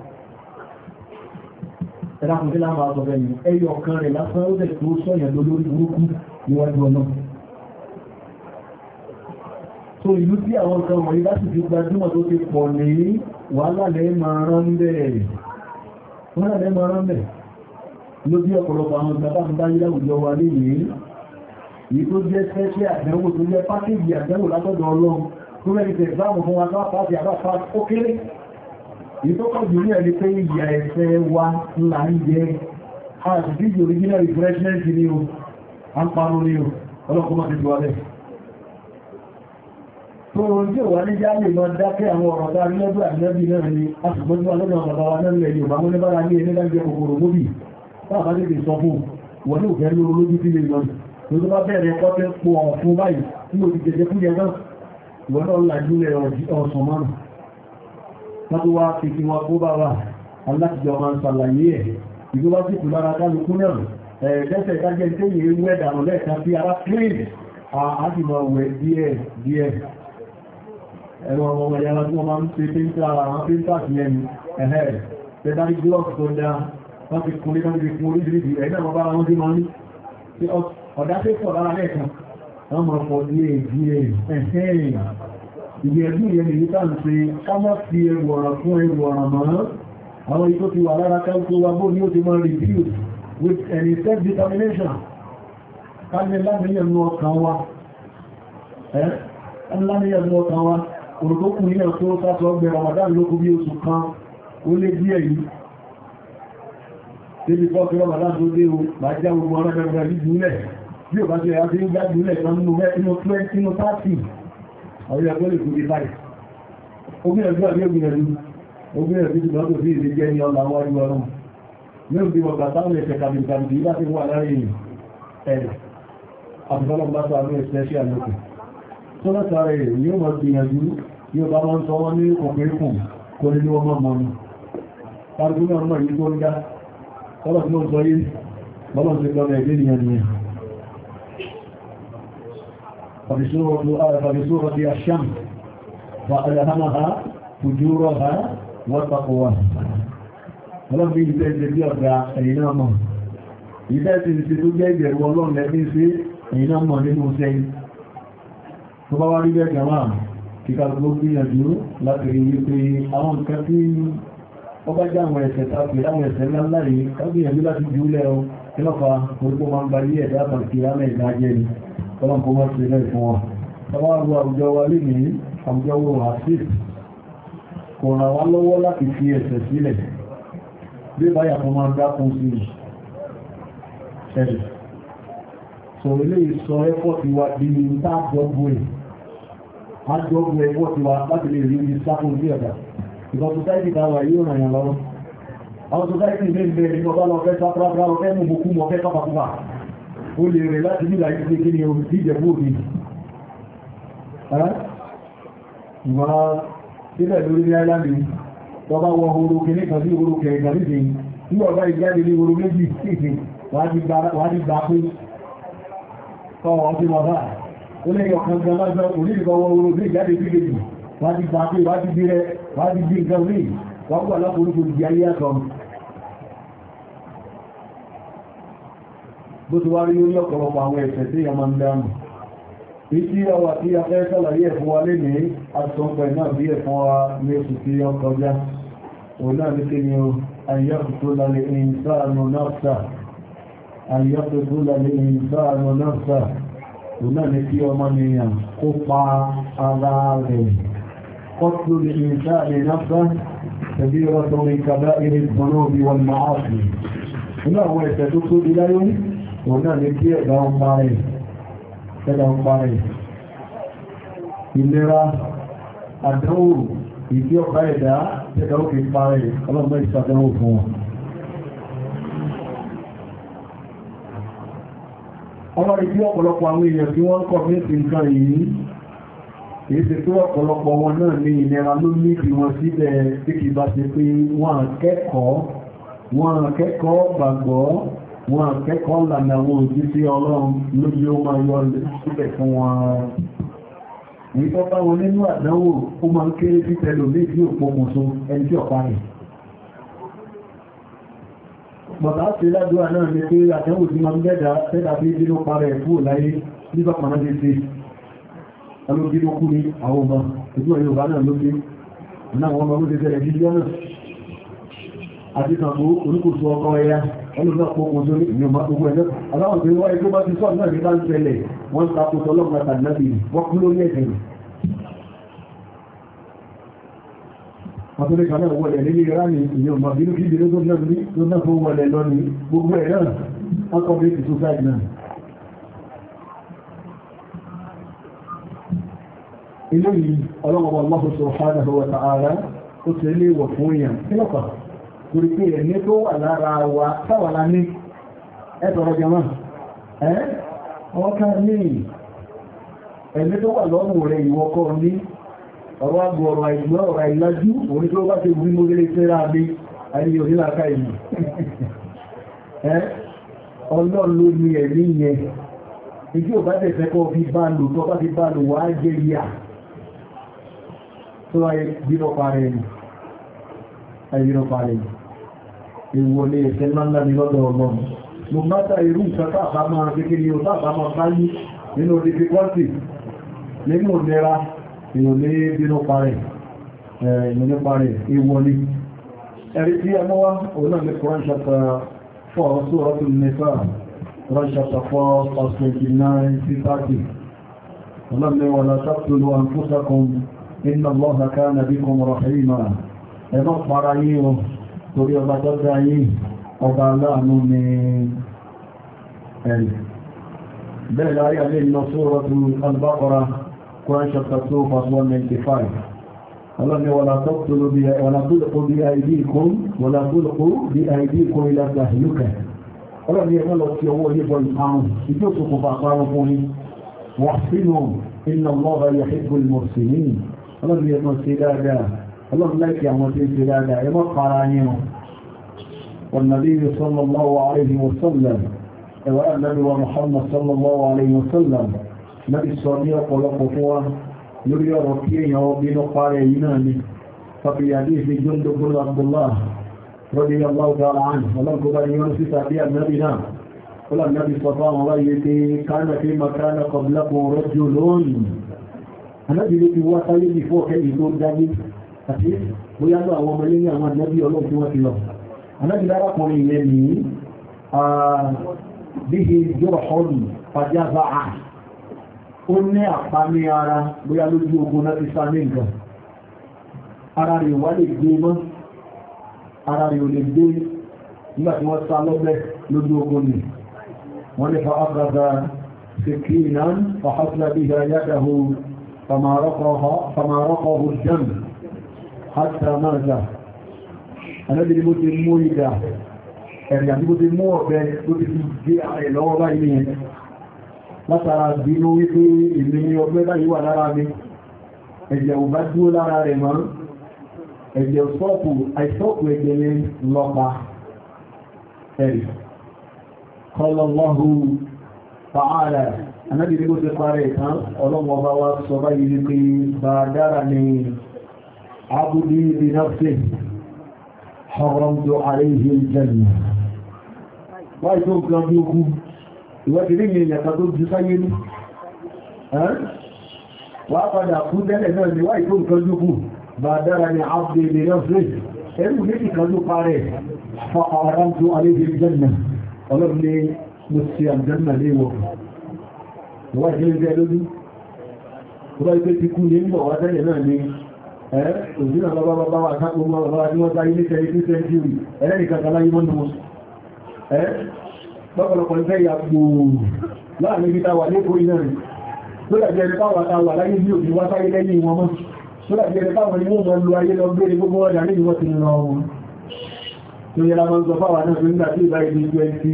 Speaker 1: ẹ̀dàkùn tí láàmà sọ bẹ́ẹ̀ ni ẹyọ kan rẹ̀ lásán ó dẹ̀ tó sọ̀yàn lórí burúkú níwájú ọ̀nà so ìlú tí àwọn nǹkan wọ̀nyí láti fi gbajúmọ̀ tó ti pọ̀ ní wàhálà lẹ́ máa rán bẹ́ẹ̀ wàhálà lẹ́ máa rán bẹ́ẹ̀ ló bí ọ̀pọ̀lọpọ̀ àwọn ìgbàbá ń bá yí láwùjọ wa lè yìí yìí tó jẹ́ sẹ́ṣẹ́ àdánwò tó jẹ́ pákéjì àdánwò látọ̀dọ̀ ọlọ́run tó mẹ́rin tẹ̀ ìsáàmù fún wa káàpáàtì àbáfà ó kéré yìí tó kọ́ jù ní ẹni pé ìyà ẹ̀fẹ́ wa ńlá ń jẹ́ àṣìṣíjì original refreshment ni o a ń parun ni o ọlọ́kùnmọ́ ti jù alẹ́ tó oòrùn tí ó wà ní jáàlè máa dákẹ́ àwọn ọ̀rọ̀ dárí lọ́dọ̀ àjẹ́bì náà ni a sì gbọ́jú alọ́dọ̀ bàbá wa náà lẹ̀ Yorùbá mú ní bára ní ẹni dájẹ́ kòkòrò móbì táàbá lè sọ fún wọ́n ní òfẹ́ lóró lójú sí lè lọ tó tó bá bẹ̀rẹ̀ kọ́ tẹ́ pọ̀ ọ̀fún báyìí tí ó ti jẹjẹ fún yẹn náà ìwọ́n náà làjúlẹ̀ ọ̀sán márùn látó wá fi kí wọn kó bá wà alátijọ́ máa ń ṣàlàyé ẹ̀ ìgbó bá sì kù lára kálukú náà ẹ̀ẹ́dẹ́sẹ̀ ìdájẹ́ tẹ́yẹ wẹ́ dànù lẹ́ẹ̀kan sí ara clean àti máa wẹ̀ díẹ̀ díẹ̀ ẹ̀rọ ọmọ ọmọ ìyára tí wọ́n máa ń ṣe píntà àwọn píntà sí ẹni ẹ̀hẹ́ tẹ́dárí glove tó dá wọ́n fi kún lẹ́kọ́ níbi fún orílẹ̀-èdè ẹ̀dá ọmọ bára wọn tí máa ń ní ọ̀dá tó pọ̀ lára lẹ́ẹ̀kan wọ́n máa pọ̀ díẹ̀ díẹ̀ ẹ̀hẹ́ ìgbẹ̀ẹ́dù yẹn ni yíká ń ṣe ká má fi ẹrù ọ̀ràn fún ẹrù ọ̀ràn mọ́ àwọn ikó ti wà lára ká tó wá bó ní ó ti máa rebuild with any self-determination ká ní lámìyàn ní ọkàn wa ẹ́ lámìyàn ní ọkàn wa òrùkókùn ilẹ̀ tó sásọ ọgbẹ̀ Ramadan lókú bí oṣù kan ó lé díẹ̀ yìí débi fọ́kí Ramadan tó dé o bá já gbogbo ọ̀rọ̀ ẹgbẹ̀rẹ̀ ìjúlẹ̀ bí ò bá ṣe àti ń gbájúlẹ̀ kan nínú twenty nínú thirty àwọn ẹgbẹ́ lè kú bí báyìí ogún ẹgbẹ́ àbí ogún ẹ̀lú ogún ẹ̀lú ti lọ́dọ̀ sí ìdí jẹ́ ní ọlá wájú ọrùn ní òbí wọ̀gbà táwọn ẹ̀ṣẹ̀ kàbìkàbì láti wà láàrin ẹ̀rẹ̀ àbúrọ̀lọ́ bá tó àwọn ẹ̀ṣẹ̀ sí àlòkù tó látàrí rẹ̀ yóò mọ̀ gbìyànjú yóò bá wọ́n sọ wọ́n ní kòkèrékùn kò ní ní wọ́n mọ́ mọ́ ní tàbí náà mọ̀ yìí tó ń dá ọlọ́ tí ó sọ yìí bọ́lọ̀ sí lọ́nà ẹ̀dẹ́ nìyàn nìyàn فبسورة الشمس فألهمها فجورها وتقواها ọlọ́run bí ìfẹ́ ìṣẹ́ bí ọ̀gá ẹ̀yìn náà mọ̀ ìfẹ́ ti ti tó jẹ́ ìbẹ̀rù ọlọ́run lẹ́bí sí ẹ̀yìn náà mọ̀ nínú sẹ́yìn tó bá wá rí bẹ́ẹ̀ máa kíkà tó gbìyànjú láti rí wípé àwọn nǹkan tí ó bá já àwọn ẹ̀ṣẹ̀ tàbí láwọn ẹ̀ṣẹ̀ ńláńlá yìí kágbìyànjú láti jùlẹ̀ ọ kí lọ́fà orúkọ máa ń gba ilé ẹ̀dá àtàkì àmì ìdájẹ́ ni ọlọ́run kó mọ́ sí ilẹ̀ fún wọn tọ́wọ́ àwọn àwùjọ wa lè ní àwùjọ wo àṣìf kò ràn wá lọ́wọ́ láti fi ẹ̀sẹ̀ sílẹ̀ bí báyà fún máa ń dákun sí ẹ̀rẹ̀ sọ ilé ìsọ ẹ̀fọ́ ti wá di tájọ́gbò ẹ̀ ájọ́gbò ẹ̀fọ́ ti wá láti lè rí ní sáfún sí ẹ̀dá ìgbà society tàwà yóò ràn yàn lọ́wọ́ àwọn society ilé ìgbẹ̀ ní ọba lọ fẹ́ sáfúráfúrá lọ fẹ́ mú bukú mọ́ fẹ́ kápakúpa ó lè rẹ̀ láti nílà ìgbé kí ni orí tí ìjẹ̀bú òbí ìwọ̀n sílẹ̀ lórí ní áìláńdì tọba wọ oró kìíní kan sí oró kẹrìnkà nídìí ní ọba ìjáde ní oró méjì síkì wà ní gbà pé ọwọ́ sí wọ́n bá ó lè yọ kan gan lọ́jọ́ onílùkọwọ́ oró ní ìjáde sí kejì wà ní gbà pé wà ní bí rẹ wà ní bí nǹkan rí wọ́n gbà lọ́pọ̀lọpọ̀ di ayé ẹ̀kọ́ bó ti wá rí orí ọ̀pọ̀lọpọ̀ àwọn ẹ̀sẹ̀ tí a máa ń dáàmù ìtí ọwà tí a fẹ́ sọ́làyé ẹ̀fún wa lè ní àtọ́pẹ̀ náà bí ẹ̀fún wa ní oṣù tí ó kọjá òun náà ní kí ni o àyẹ́kùtò lálẹ́ ìsáànù náà àyẹ́kùtò lálẹ́ ìsáànù náà òun náà ní kí ọmọ nìyàn kó pa ara rẹ̀ kọ́tù lè ìsáànù náà tẹ̀bí ọ̀tọ̀ ní kàbá irin gbọ́nà bí wọn máa fi òun náà wọ ẹ̀sẹ̀ tó tóbi láyé òun náà ní kí ẹ̀dá ń pa rẹ̀ ẹ̀dà ń parẹ̀ ìlera àdánwò ìdí ọ̀pá ẹ̀dá ẹ̀dà ó fi parẹ̀ ọlọ́mọ ìsàdánwò fún wọn ọmọ ìdí ọ̀pọ̀lọpọ̀ àwọn èèyàn tí wọ́n ń kọ̀ méjì nǹkan yìí kìí ṣe tó ọ̀pọ̀lọpọ̀ wọn náà ní ìlera ló ní ìdí wọn síbẹ̀ tí kìí bá ṣe pé wọ́n akẹ́kọ̀ọ́ wọ́n akẹ́kọ̀ọ́ gbàgbọ́ wọn akẹ́kọ̀ọ́ lànà àwọn òjí sí ọlọ́run lójú ó máa yọ síbẹ̀ fún wọn ní tọ́pá wọn nínú àdánwò ó máa ń kéré sí tẹ́lò méjì òpópónso ẹni tí ọ̀pá rẹ̀ bọ̀tá sí ládùúgbà náà ní pé àdánwò tí máa ń gẹ́dà tẹ́dà bí dínú parẹ̀ kúrò láyé nígbà kan náà ti alóbínú kú ní àwọn ọmọ ìlú ọ̀yọ́ bá náà lóbi náà wọ́n máa ń tẹ́lẹ̀ bí yọ́nà àti kàgbó oníkòsù ọkọ̀ ẹ̀yà ọlọ́gbà pọ̀pọ̀ tó ní ìyọ̀má gbogbo ẹ̀lẹ́ aláwọ̀ tó wáyé tó bá ti sọ́ọ̀ náà ní bá ń tẹ́lẹ̀ wọ́n ń takò tọ́lọ́gbà tàbí wọ́n kú lórí ẹ̀sẹ̀ wọ́n tó lè kà náà wọlẹ̀ nílé ìránì ìyọ̀má bínú kí bínú tó náà tó wọlẹ̀ lọ ní gbogbo ẹ̀ náà wọ́n kọ́ bí society náà ilé yìí ọlọ́mọba Allah subhanahu wa ta'ala ó ti lé wọ̀ fún èèyàn kí lọ́kọ̀ torí pé ẹ̀mí tó wà lára wa sáwàlá ní ẹ̀tọ̀rọ̀ jẹmọ́ ẹ́ ọkà ní ẹ̀mí tó wà lọ́rùn rẹ̀ ìwọ̀kọ́ ní ọ̀rọ̀ agbó ọ̀rọ̀ àìgbọ́ ọ̀rọ̀ àìlájú òní tó bá ti gbí mórílé sẹ́rà bí ayé onílàkà ìlú ẹ́ ọlọ́run ló ní ẹ̀mí yẹn ìdí ò bá tẹ̀ fẹ́ kọ́ fi bá lò tó bá fi bá lò wá jẹ́ yà tó wáyé bínú parẹ́ ni ayébínú parẹ́ ni ìwọlé ẹ̀ṣẹ̀ ńlá ní lọ́dọ̀ ọlọ́run mo bá ta irú nǹkan tàbá máa kékeré o tàbá máa bá yí nínú difficulty nínú ìlera ìwọlé bínú parẹ́ ìwọlé parẹ́ ìwọlé ẹ̀rí tí a mọ́ wá òun náà ní Quran chapter four Suratul Nisa Quran chapter four verse twenty-nine to thirty ọlọ́run ní wala taqtulu anfusakum inna Allaha kana bikum rahima ẹ̀mọ́ para yí o torí ọba tó dá yí ọba aláàánú ní ẹ̀rì bẹ́ẹ̀ láyé alẹ́ iná Suratul Al-Baqarah Quran chapter two verse one ninety-five ọlọ́ni wala taqtulu wala tulqu bi aydikum wala tulqu bi aydikum ila tahlukah ọlọ́ni ẹ̀mọ́ lọ sí ọwọ́ yíbọ ìparun ìdí òṣùpù pàpàrọ̀ fún ní wahsinu inna Allaha yuhibbul muhsinin ọlọ́ni ẹ̀mọ́ sí dáadáa ọlọ́run láìkí àwọn tí ń ṣe dáadáa ẹmọ́ para yíò والنبي صلى الله عليه وسلم ẹwà Ànábì wa Muhammad sallallahu alayhi wa sallam láti sọ ní ọ̀pọ̀lọpọ̀ fún wa lórí ọ̀rọ̀ kí èèyàn ọbínú parẹ́ yìí náà ni fàbíyàdí ìfẹ́ jọ́ndọ̀gbọ́n Abdullah radiyallahu ta'ala anhu ọlọ́gbọ́ bá yíwọ́n sí tàbí Ànábì náà ọlọ́ Ànábì sọ fún àwọn wáyé pé kana fi makana qablakum rajulun Ànábì ló ti wá sáyé ní fún ọ̀kẹ́ ìlú dájú àti bóyá lọ àwọn ọmọ lẹ́yìn àwọn ànábì ọlọ́run tí wọ́n ti lọ ànábì lárákùnrin ilẹ̀ ní bihi jurhun fajaza'a ó ní àpamí ara bóyá lójú ogun náà ti sá ní nǹkan ara rẹ̀ wà lè gbé mọ́ ara rẹ̀ ò lè gbé nígbàtí wọ́n sá lọ́gbẹ́ lójú ogun ni wọ́n ní fa akhadha sikinan fa hasla biha yadahu fama raqahu ad-dam hatta mata Ànábì ní mo ti mú ìdá ẹ̀rìn àti mo ti mú ọ̀bẹ tó ti fi gbé ààrẹ lọ́wọ́ báyìí ní ẹ̀ látara bínú wípé èmi ni ọgbẹ́ báyìí wà lára mi ẹ̀jẹ̀ ò bá dúró lára rẹ̀ mọ́ ẹ̀jẹ̀ sọ́ọ̀pù àìsọ́ọ̀pù ẹ̀jẹ̀ ní lọ́pa ẹ̀rì kọlọ̀lọ́hù fa'ala Ànábì ní mo ti parẹ́ ìtàn ọlọ́mọ ọba wa sọ báyìí wípé bá dára ní abúlé bí náfẹ́ حرمت عليه الجنة wáyé tó nǹkan bí ogun ìwọ́dí ní ìyẹ̀kà tó jù sáyé ní wà padà kú tẹ́lẹ̀ náà ni wáyé tó nǹkan bí ogun bá dára ní abdé ilẹ̀ rọ́fẹ́ ẹrù ní ìkan tó parẹ́ حرمت عليه الجنة ọlọ́run ní mo ti àjẹ́nà léwọ̀ wáyé ní ìjẹ́ lójú wáyé tó ti kú ní ìmọ̀ wá tẹ́lẹ̀ náà ni òjúnà bàbá bàbá wà sáàkó mọ́ bàbá tí wọ́n sáyé ní twenty century ẹlẹ́nìkan kaláyé mọ́nà wọn ẹ́ pọ́pọ̀lọpọ̀ ń fẹ́ ya gbòòrò láàrin ibi táwà ní orí náà tó dàbí ẹni táwà táwà láyé bí òbí wá sáyé lẹ́yìn wọn mọ́ tó dàbí ẹni táwà ní wọ́n mọ́ lu ayé lọ gbé gbogbo ọjà ní ìwọ́n ti lọ wọn tó yẹra mọ́ sọ fáwà náà tó nígbà tí ìbá ibi twenty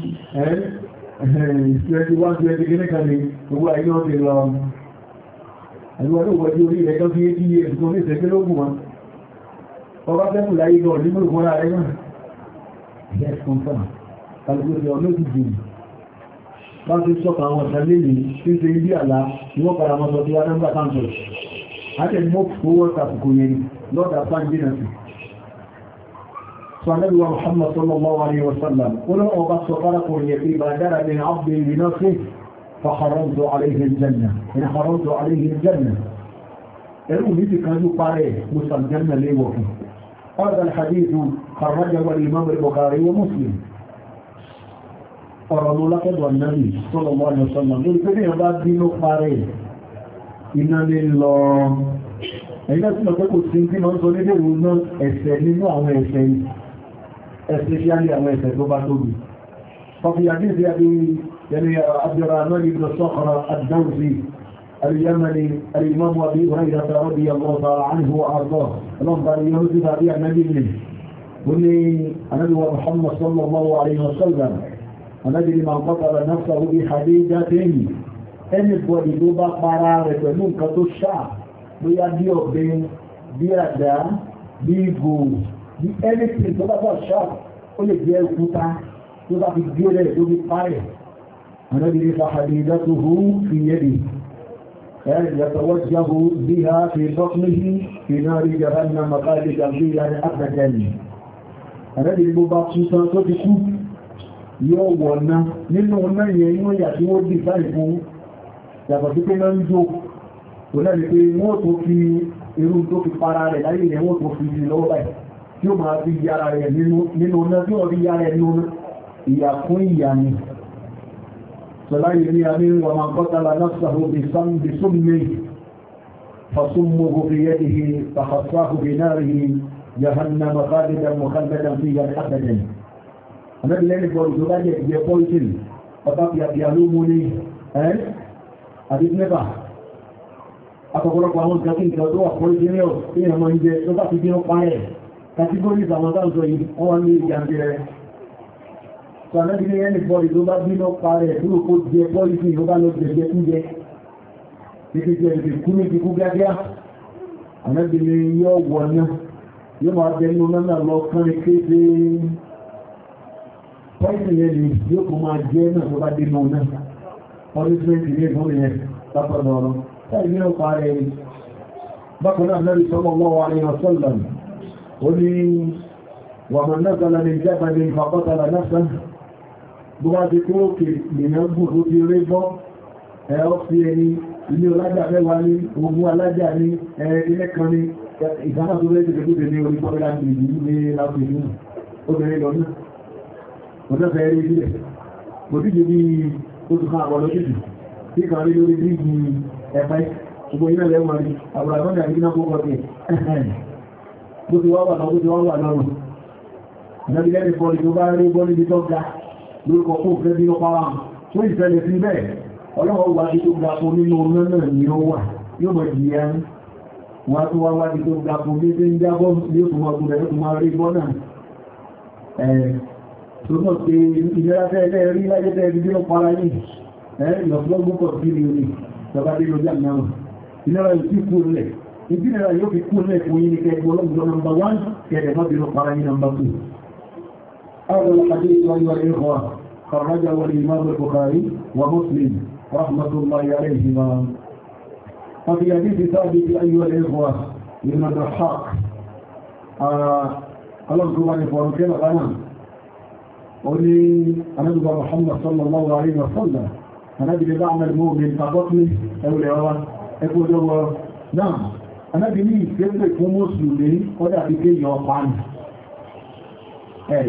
Speaker 1: one twenty kìnnìkan ní gbogbo ayé náà ti lọ àríwá ló wọ́n tí orí rẹ̀ tó fi é kí ẹ̀sùn ní ìṣẹ́gbẹ́ lógún wọn ọba fẹ́kù láyé lọ nínú ìwọ́n rẹ̀ náà yes confirm kàlùkù ọ̀nà ti jù bá ti sọ́kà àwọn ọ̀sánlẹ̀ ní tí ń ṣe ibi àlá ni wọ́n padà mọ́ sọ tí wọ́n nọ́mbà táǹtọ̀ àti mọ́ fowó tàbùkù yẹn lọ́dà fáńdínàtì sọ́nàbí wa Muhammad sallallahu alaihi wasallam wọ́n ọba sọ fárakùnrin yẹ pé bá dára ní abdul linafsi فحرمت عليه الجنة إن حرمت عليه الجنة الأمي كان يقارئ مسلم الجنة ليه وفيه هذا الحديث خرجه الإمام البخاري ومسلم ọ̀rọ̀lú lápẹ́dọ̀ Ànábì sallallahu alaihi wasallam lórí pé ní ọba bínú parẹ́ iná ní lọ ẹ̀yìn tí lọ́pẹ́ kò sí tí ma ń sọ nílé ìrùn náà ẹ̀ṣẹ̀ nínú àwọn ẹ̀ṣẹ̀ ẹ̀ṣẹ̀ sí alẹ́ àwọn ẹ̀ṣẹ̀ tó bá tóbi fọ́fíyàdí sí àbí يعني عبد الرحمن بن صخر الدوسي اليمني الإمام أبي هريرة رضي الله تعالى عنه وأرضاه اللهم بارك يوسف أبي النبي وني النبي محمد صلى الله عليه وسلم النبي من قتل نفسه بحديدة anybody tó bá para rẹ̀ pẹ̀lú nǹkan tó ṣá bóyá bí ọ̀bẹ bí àdá bí ìgò bí anything tó bá bá ṣá ó lè jẹ́ òkúta tó bá fi gbé rẹ̀ tó fi parẹ̀ الذي فحديدته في يده يتوجه بها في بطنه في نار جهنم خالدا فيها أبدا الذي مباقصة تكون yóò wọ̀ná nínú ọ̀nà yẹn inú ìyà tí wọ́n dì sáì fún yàtọ̀ sí pé náà ń jò kò náà ni pé wọ́n tó fi irú tó fi para rẹ̀ láyé rẹ̀ wọ́n tó fi sí lọ́wọ́ báyìí tí ó máa fi yára rẹ̀ nínú ọ̀nà tí wọ́n fi yára rẹ̀ nínú ìyà fún ìyà ni سلاي اليمين ومن قتل نفسه بسم بسمه فسمه في يده فخصاه بناره جهنم خالدا مخلدا فيها ابدا انا اللي بقول زوجي يقولين فبقي يلومني ها ادي نبا akọ̀pọ̀lọpọ̀ àwọn ìjọkín ìjọ tó wà pọ̀lìsíníọ̀ tí ẹmọ ìjẹ tó bá ti bí ó parẹ́ kàtígórí àwọn táǹsọ yìí wọ́n wá ní ìjàndì rẹ̀ Sọ̀nàbí ní ẹni bọ́ọ̀lì tó bá bínú parẹ̀ kúrò kó jẹ bọ́ọ̀lì tí ìhó bá lọ jẹjẹ kú jẹ. Títí jẹ ìdí kú ní kíkú gágá. Ànábì ní yóò wọ̀ náà, yóò máa jẹ inú náà lọ kán kéde. Pọ́ìsì yẹn ni yóò kó máa jẹ náà tó bá dé náà náà. Ọdún tí wọ́n ti ní ìfún yẹn lápọ̀lọ̀ ọ̀rọ̀. Táì bínú parẹ̀ bákan náà Ànábì sallallahu alaihi wasallam. Ó ní wàmọ̀ náà kọ́lá ní jábàdé faqatala nafsahu bó wá ti kó òkè lèyàn gùn tó ti rí bọ́ ẹ̀ọ́ fi ẹni ilé ọlájà mẹ́wàá ní ogun alájà ní ilé kan ní ìdáná tó rẹ̀ tẹ̀lé ní orí pọ́lá ìlú ní láti ìlú obìnrin lọ náà ọjọ́ fẹ́ rí sílẹ̀ kò díje bí oṣù kan àbọ̀ lójújù tí kan rí lórí bí i ẹ̀fẹ́ gbogbo iná lẹ́wọ̀n rí àbúrà tó dàbí iná gbogbo ọ̀tẹ̀ bó ti wá wà náà bó ti wá wà lọ́rùn ìnábi lẹ́ni bọ́ọ̀lì tó bá rí bọ́ọ̀lì bí tó ga lórúkọ kó fẹ́ bí ó pa wọn tó ìfẹ́lẹ̀ sí bẹ́ẹ̀ ọlọ́wọ́ wá bí tó ga fún nínú ọmọ náà ni ó wà yóò mọ̀ ìyá wọ́n tó wá wá bí tó ga fún bí tó ń jábọ́ yóò tó máa gúnlẹ̀ yóò tó máa rí bọ́ náà tó mọ̀ pé ìlera tẹ́ẹ̀lẹ́ rí láyé tẹ́ẹ̀lẹ́ bí ó para yìí ìlọ̀flọ́gbọ́n pọ̀ sí ní orí tọba dé lójá náà ìlera yóò fi kú lẹ̀ ìdínlẹ̀ yóò fi kú lẹ̀ fún yí ní kẹ́gbọ́ ọlọ́gbọ́n nọmbà wán kẹ́ẹ̀dẹ̀ má bí ó para yìí nọmbà tù هذا الحديث أيها الإخوة خرجه الإمام البخاري ومسلم رحمة الله عليهما وفي حديث ثابت أيها الإخوة من الرحاق الله سبحانه وتعالى غنم قولي أنبي محمد صلى الله عليه وسلم أنبي لدعنا المؤمن كبطنه أولي أولا أقول الله نعم أنبي لي كذلك مسلمين ولا بكي يوقعن أي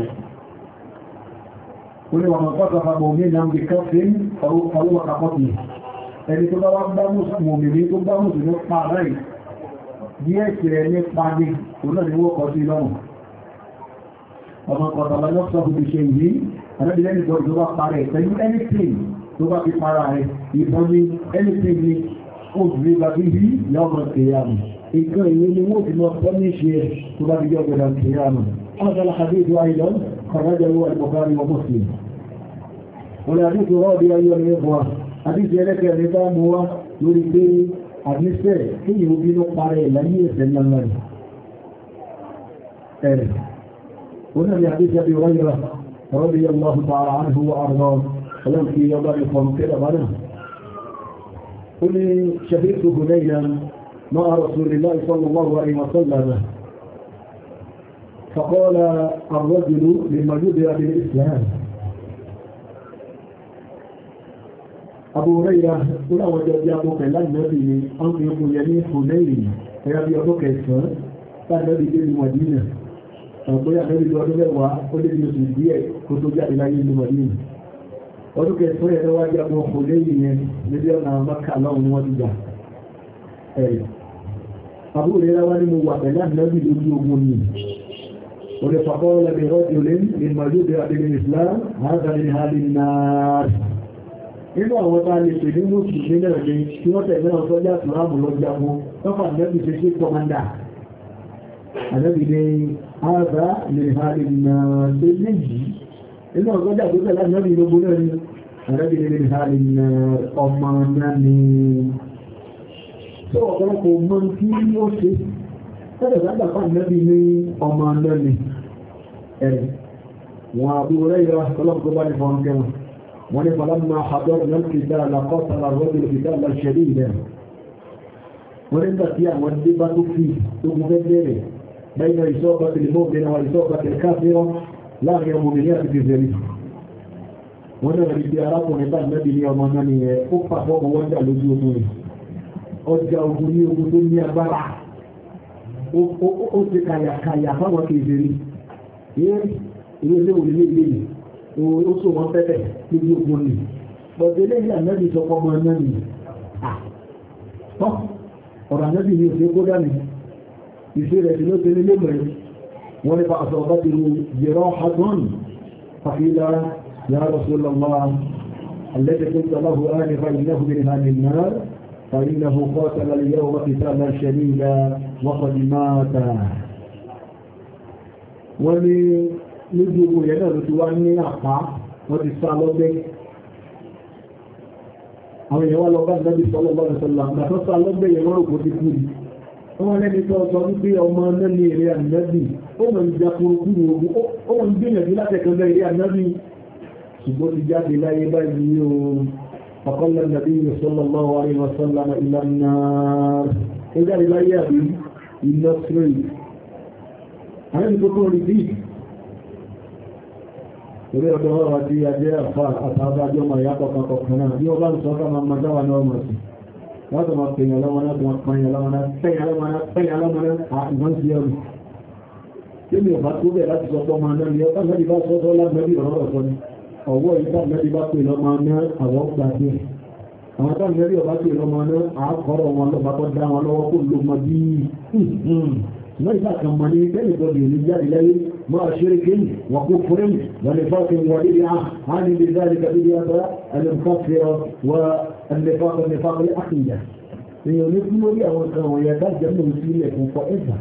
Speaker 1: قولي ومن قطف مؤمنا بكف فهو كقطنه ẹni tó bá wá bá mùsùlùmí tó bá mùsùlùmí pa láì díẹ̀ kìrẹ̀ ní pàdé tó náà ni wó kọ sí lọ́rùn ọmọ kọ̀tàlá lọ́pọ̀ bí ṣe yìí alábìlẹ́nì tó bá parẹ̀ pẹ̀lú anything tó bá fi para rẹ̀ ìbọn ní anything ní òbí bá bí bí yọ́mọ̀ kìyàmù ìkan ìwé ni wó fi mọ́ pọ́ ní ṣe tó bá bí yọ́gbẹ̀dà kìyàmù ọjọ́ hadith أيضا خرجه البخاري ومسلم والحديث الرابع أيها الإخوة àdíjẹ́ ẹlẹ́kẹ́ ẹ̀rẹ́ta mú wá lórí pé àdíṣẹ́ kí yíò bí ló parẹ́ láyé ẹ̀sẹ̀ ńlá rẹ̀ ẹ̀rẹ̀ onílẹ̀ àdíjẹ́ bí rọ́yìnrà rọ́bí yallahu ta'ala anhu wa arda ọlọ́run kí yọba ìfọ̀n kẹ́lẹ̀ bá náà ó ní ṣàfíìsù Hunaynan ma'a rasulillahi sallallahu alaihi wa sallam فقال الرجل لما جدر بالإسلام Abu Hurairah tó láwọn jẹ́ bí abúkẹ̀ láìmẹ́bí ni a ń fi ọkùn yẹ ní Hunayn ẹ̀yà bí ọdún kẹsàn-án láìmẹ́bí dé ní Madina ọ̀pẹ́ àmẹ́bí ọdún mẹ́wàá ó lé ní oṣù díẹ̀ kó tó jáde láyé ní Madina ọdún kẹsàn-án ẹ̀rọ wájá mọ́ Hunayn yẹn níbi ọ̀nà Mákà lọ́wọ́ ni wọ́n ti jà ẹ̀rì Abu Hurairah wá ní mo wà pẹ̀lú àmẹ́bí lójú ogun ni olè fàkọ́ lẹ́bí rọ́dì olè ní màjúdé àbílẹ̀ Islam hádàlì hálì náà nínú àwọn bá lè pè ní mùsùlùmí náà ní tí wọ́n tẹ̀lé náà sọ́jà ìsìláàmù lọ jagun tọ́fà nẹ́bì ṣe ṣe kọmọ́ndà ànẹ́bì ní ààbá lè ha lè nà ṣe léjì nínú ọgọ́jà tó tẹ̀lé ànẹ́bì lógún náà ní ànẹ́bì lè ha lè nà ọmọ náà ní tó ọ̀pọ̀lọpọ̀ mọ́ tí ó ṣe tẹ́lẹ̀ sábà fà nẹ́bì ní ọmọ náà ní ẹ̀rẹ̀ wọn àbúrò rẹ̀ yọ ولما حضرنا القتال قاتل الرجل قتالا شديدا ولما فيها والدبة فيه تمثل بين إصابة المؤمن وإصابة الكافر لا يؤمنيات في ذلك ولما الاختيارات ونبال النبي يومانني أفا فوق وانجا لجوطوني ọjà ogun ní ogun tó ní agbára ó ti kàyàkàyà fáwọn kèfèrí ilé ilé orílẹ̀ ilé ó sọ wọn pẹ́pẹ́ lórí ogun ní bọ̀dẹ̀ lẹ́yìn àmẹ́bí sọpọ̀ ọmọ ẹ̀mẹ́ ni ọ̀rọ̀ àmẹ́bí ni òfin kó dá ní ìṣẹ́ rẹ̀ tí ló tẹ́lẹ̀ lẹ́mẹ̀rẹ̀ wọ́n ní bá aṣọ ọba ti rú yẹ̀rọ hadron fàfíìlà ya Rasulullah alladhi qulta lahu anifa innahu min ahli an-nar fa innahu qatala al-yawma qitalan shadidan wa qad mata wọ́n ní lójú ogun yẹn náà ló ti wá ní àpá wọ́n ti sá lọ́gbẹ́ àwọn èèyàn wá lọ bá ìdájú sọ́lọ́ bá ìsọ́lọ́ àgbàtọ́ sá lọ́gbẹ́ yẹn wọ́n rò kó ti kú ni wọ́n lẹ́ni tó sọ wípé ọmọ náà ní eré ànábì ó mọ̀ ìjà kúrúkú ní ogun ó mọ̀ gbìyànjú láti ẹ̀kan lẹ́ eré ànábì ṣùgbọ́n ti jáde láyé báyìí o ọ̀kọ́lẹ̀ nàbí sallallahu alaihi wasallam ìlànà ó jáde láyé àbí iná straight àwọn ìgbó tó rí bí orí ọ̀dọ̀ ọ̀rọ̀ àti ajẹ́ àfà àtàbájọ́ ọmọ ìyàpọ̀ kankan náà bí wọ́n bá ń sọ ká máa dáwà náà mọ̀ sí wọ́n tó máa pèèyàn lọ́wọ́ náà tó máa pèèyàn lọ́wọ́ náà pèèyàn lọ́wọ́ náà pèèyàn lọ́wọ́ náà àìgbọ́n sí ọrù tẹ́lẹ̀ ọba tó bẹ̀ láti sọ pọ́ máa náà ni ọba náà bá sọ́sọ́ lágbẹ́bí ọ̀rọ̀ ọ̀sọ́ ni ọwọ́ ìta náà bá pè lọ́mọ náà àwọn gbàgbé àwọn táwọn mẹ́rin ọba pè lọ́mọ náà àákọ́rọ̀ wọn lọ́ba tó dá wọn lọ́wọ́ kó ló mọ bí ṣùgbọ́n ìta kan mọ ní tẹ́lẹ̀ tó bèèrè jáde láyé máa ṣeré kéyì wọ́n kó fúrẹ́m wọ́n lè fọ́ọ̀kì wọ́n lè á á ní lè dáre kàbí ní ọba ẹlẹ́mùkọ́fẹ́rọ wọ́n ẹlẹ́fọ́ọ̀kì nífàkọ́lé àkìyà èèyàn ní kú lórí àwọn kan wọ̀nyẹ dájẹ́ mọ̀ sí ilẹ̀ fún fọ́ ẹ̀fà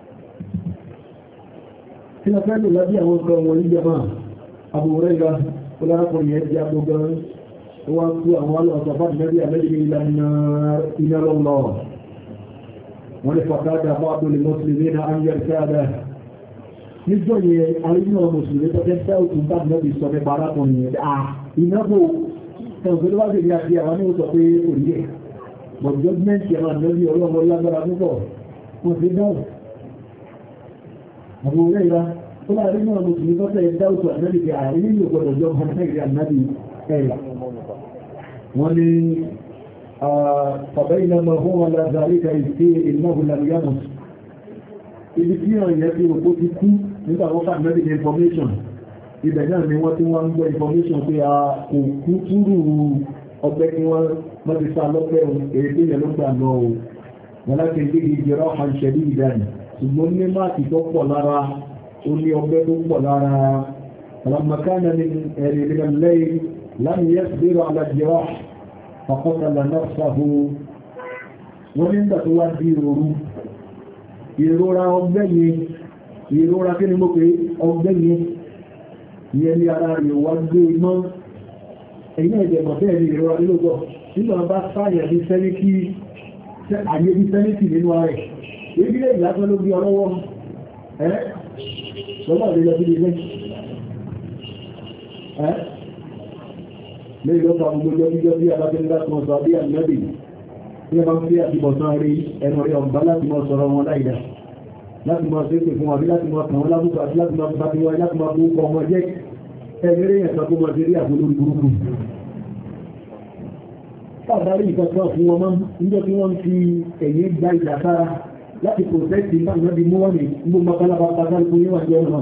Speaker 1: tí wọ́n fẹ́ lò lábí àwọn kan wọ̀nyí jẹma àbúrẹ́ ìgbà ọlọ́rọ̀kùnrin ẹ̀ jẹ́ agbógbó wọ́n kú àwọn alọ́sọ̀fà nẹ́bí àmẹ́jì ìlànà iná lọ́lọ́ wọ́n lè fàkádà fáàdù lè mọ́sílẹ̀ ní àyẹ̀ sáàdà níjọ́ yẹn àríyàn mùsùlùmí tó fẹ́ òtún bá nẹ́bí sọ pé parákùnrin ẹ̀ à ìnáwó tẹ̀síwájú ní àti àwọn ní ó sọ pé òrìyẹ but judgment yẹn ànẹ́bí ọlọ́mọ lágbára púpọ̀ wọ́n ti dáhùn àwọn ọ̀rẹ́ ìlà tó láàrin náà mùsùlùmí tó fẹ́ dáhùn ànẹ́bí pé àríyàn yóò gbọdọ̀ jọ ànẹ́bí ẹ̀yà wọ́n ni فبينما هو على ذلك الشيء إنه لم يمت ibi tí ọ̀rọ̀ yẹ kí òkú ti kú nígbà wọ́n fà medical information ibẹ̀ náà ni wọ́n tí wọ́n ń gbọ́ information pé a kò kú túrù ọgbẹ́ kí wọ́n mọ́ti sá lọ́pẹ́ èyí tí yẹ ló gbà lọ o wọ́n láti gbé ìjẹrọ àṣẹ̀lú ìdáni ṣùgbọ́n ní máàkì tó pọ̀ lára ó ní ọgbẹ́ tó pọ̀ lára ọlọ́mọkánà ní ẹ̀rẹ̀ ìrìnlẹ́yìn láti yẹ́ síbẹ̀rọ alájẹ́rọ fàkọ́tàlà náà sáhó wọ́n nígbà tó wá di òru ìrora ọgbẹ́ yẹn ìrora kí ni mo pé ọgbẹ́ yẹn ìyẹn ní ara rẹ̀ wá gbé mọ́ ẹ̀yìn ẹ̀jẹ̀ mọ̀ bẹ́ẹ̀ ni ìrora nílòpọ̀ nínú ọba sáyẹ̀ bí sẹ́ríkì àyè bí sẹ́ríkì nínú ààrẹ ìbílẹ̀ ìlàtọ́ ló bí ọlọ́wọ́ ẹ́ lọ́wọ́ àdéjọ́ sí ilé ẹ́ lè lọ́pàá gbogbo jọ́bíjọ́ bí alábẹ́lá kan sọ bí ànábì tí wọ́n bá ń fi àtibọ̀tán rí ẹnu rẹ̀ ọ̀gbá láti mọ́ sọ̀rọ̀ wọn láìdá láti mọ́ sí pé fún àbí láti mọ́ kàn wọ́n lábúkọ̀ àti láti mọ́ bá ti wọ́n láti mọ́ búkọ̀ ọmọ jẹ́ ẹgbẹ̀rẹ̀ yẹn sọ fún wọn sí rí àbúlórí burúkú pàdánù ìkọ̀kọ̀ fún wọn mọ́ níjọ́ tí wọ́n fi ẹ̀yẹ gba ìdàkára láti protect ìgbà náà di mú wọn ní gbogbo makalaba pàdánù fún yíwà jẹ́ ọ̀nà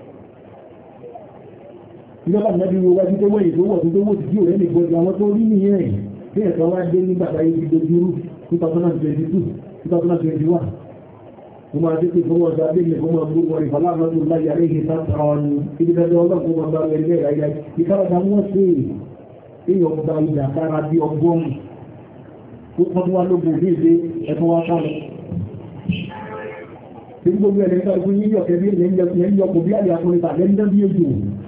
Speaker 1: ìjọba ìnábi wo wájú tó wọ́n ìgbówó tó wó ti jí òrẹ́ ní gbogbo àwọn tó rí nìyẹn bí ẹ̀kọ́ wá dé nígbà táyé ti dojúrú two thousand twenty-two two thousand twenty-one mo máa dé pé fún wọn sábé ní fún wọn gbogbo rẹ̀ fọlá àwọn tó láyé àrẹ́ ìhìn sáwọn ibi tẹ́lẹ̀ ọlọ́pùn wọn bá rẹ̀ ilé ìráyá ìkáradà wọ́n sí èèyàn gba ìjà kára bí ọgbọ́n tó kọ́ tó wá lóògùn ní ilé ẹ̀tọ́ wá kálẹ̀ tí gbogbo ẹ̀lẹ́ nípa ìfún yíyọ̀ kẹ́bí ẹ̀yẹn yọkù bí àyà fún ìta lẹ́ndẹ́ bí ejò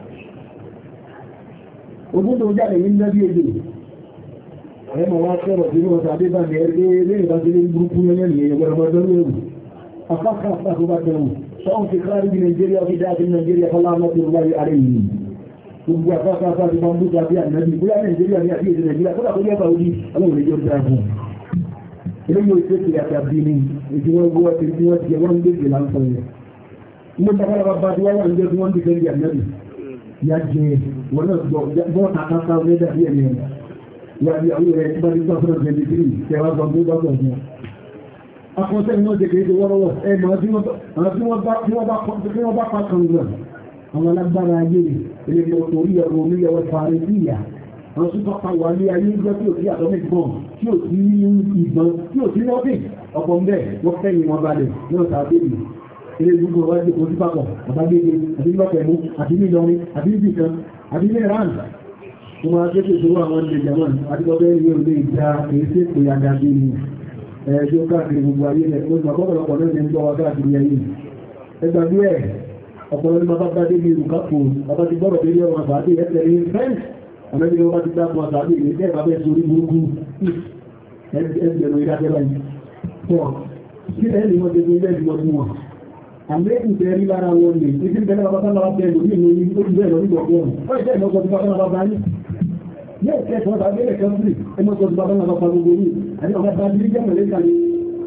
Speaker 1: ogún tó jáde ní lẹ́bí ejò ẹmọ wá sọ̀rọ̀ tí wọ́n tàbí bá ní ẹgbẹ́ ilé ìbájẹ́lẹ́ burúkú yẹn ní ẹgbẹ́ ọmọdé lóòrù afáfá àpapọ̀ bá tẹ̀wù sọ́wọ́n ti kárí bí Nàìjíríà fi dáa sí Nàìjíríà fọ́lá mọ́tò láyé ààrẹ yìí gbogbo afáfá àti bambú tàbí ànábì bóyá Nàìjíríà ní àti èdè Nàìjíríà kó dàbí ẹ̀fà orí ọlọ́run ìjọ dáa fún ilé yóò ṣe kiri àtàbí ni èdè wọn gbọ́ ti tí wọ́n ti ẹ̀ wọ́n ń gbèsè láǹfọ̀ yẹn mo tàbí bá tí wọ́n wà ní jẹ́ tí wọ́n ti fẹ́ ànábì yá jẹ wọn náà gbọ́ àkàkà ọ̀lẹ́dà bí ẹ̀mí ẹ̀ wà ní àwọn ẹ̀rẹ́ tí bá ní two thousand twenty-three tẹwàá gbọ́n tó dọ́gbọ̀ fún wọn. akọ́sẹ́ ni wọ́n ṣe kéèké wọ́rọ́wọ́ ẹ̀mọ̀ tí wọ́n bá pàtàkì náà àwọn alágbára ayé ilé orí ẹ̀rọ oníyẹwọ́ fàárí sí ìyà àwọn tó pápá wà ní ayé gbọ́ tí ò sí atomic bomb tí ò sí ìbọn tí ò sí nothing ọ̀pọ̀ mbẹ́ wọ́n fẹ́yìn wọn balẹ̀ náà sàbẹ̀lì ilé gbogbo wájú kò sí papọ̀ àbágbégbé àti nílọ́pẹ̀mú àti nílọrin àti níbìkan àti ní ìran tó máa tẹ́ tẹ́ tó àwọn ilẹ̀ german àti ọgbẹ́ ilé olè ìjà èéṣẹ́ pé àgbàgbé ni ẹjọ́ káàkiri gbogbo ayé rẹ̀ ó gbà kọ́kọ̀lọpọ̀ náà ní gbọ́ wa káàkiri ayé ẹgbàgbé ẹ̀ ọ̀pọ̀lọ́ ní bàbá dé ní ìrùkápò bàbá ti gbọ́rọ̀ dé lẹ́wọ̀n àbáde ẹ̀tẹ̀ ní fẹ́ǹsì àmẹ́bí wọ́n bá ti dákun àbáde ilé tẹ́ bàbá ẹ̀ sórí burúkú ẹgbẹ̀rún ìdájẹ́ báyìí pọ̀ kí ẹ̀ lè wọ́n ti gbé ilé ìwọ̀n fún wọn àmẹ́kù tẹ́ rí lára wọn lè tí kí ní bẹ́lẹ̀ bàbá sára bẹ́ẹ̀ lórí ìlú ní ó ti bẹ́ẹ̀ lọ nígbà ọgbọ̀n ó ìjẹ́ ìmọ́gbọ́n ti bàbá bàbá ní ní ẹ̀kẹ́ tí wọ́n bá gbẹ́lẹ̀ kẹ́mùsì ẹmọ́gbọ́n ti bàbá bàbá gbogbo ní àti ọmọ bá bí jẹ́ mọ̀lẹ́kà ní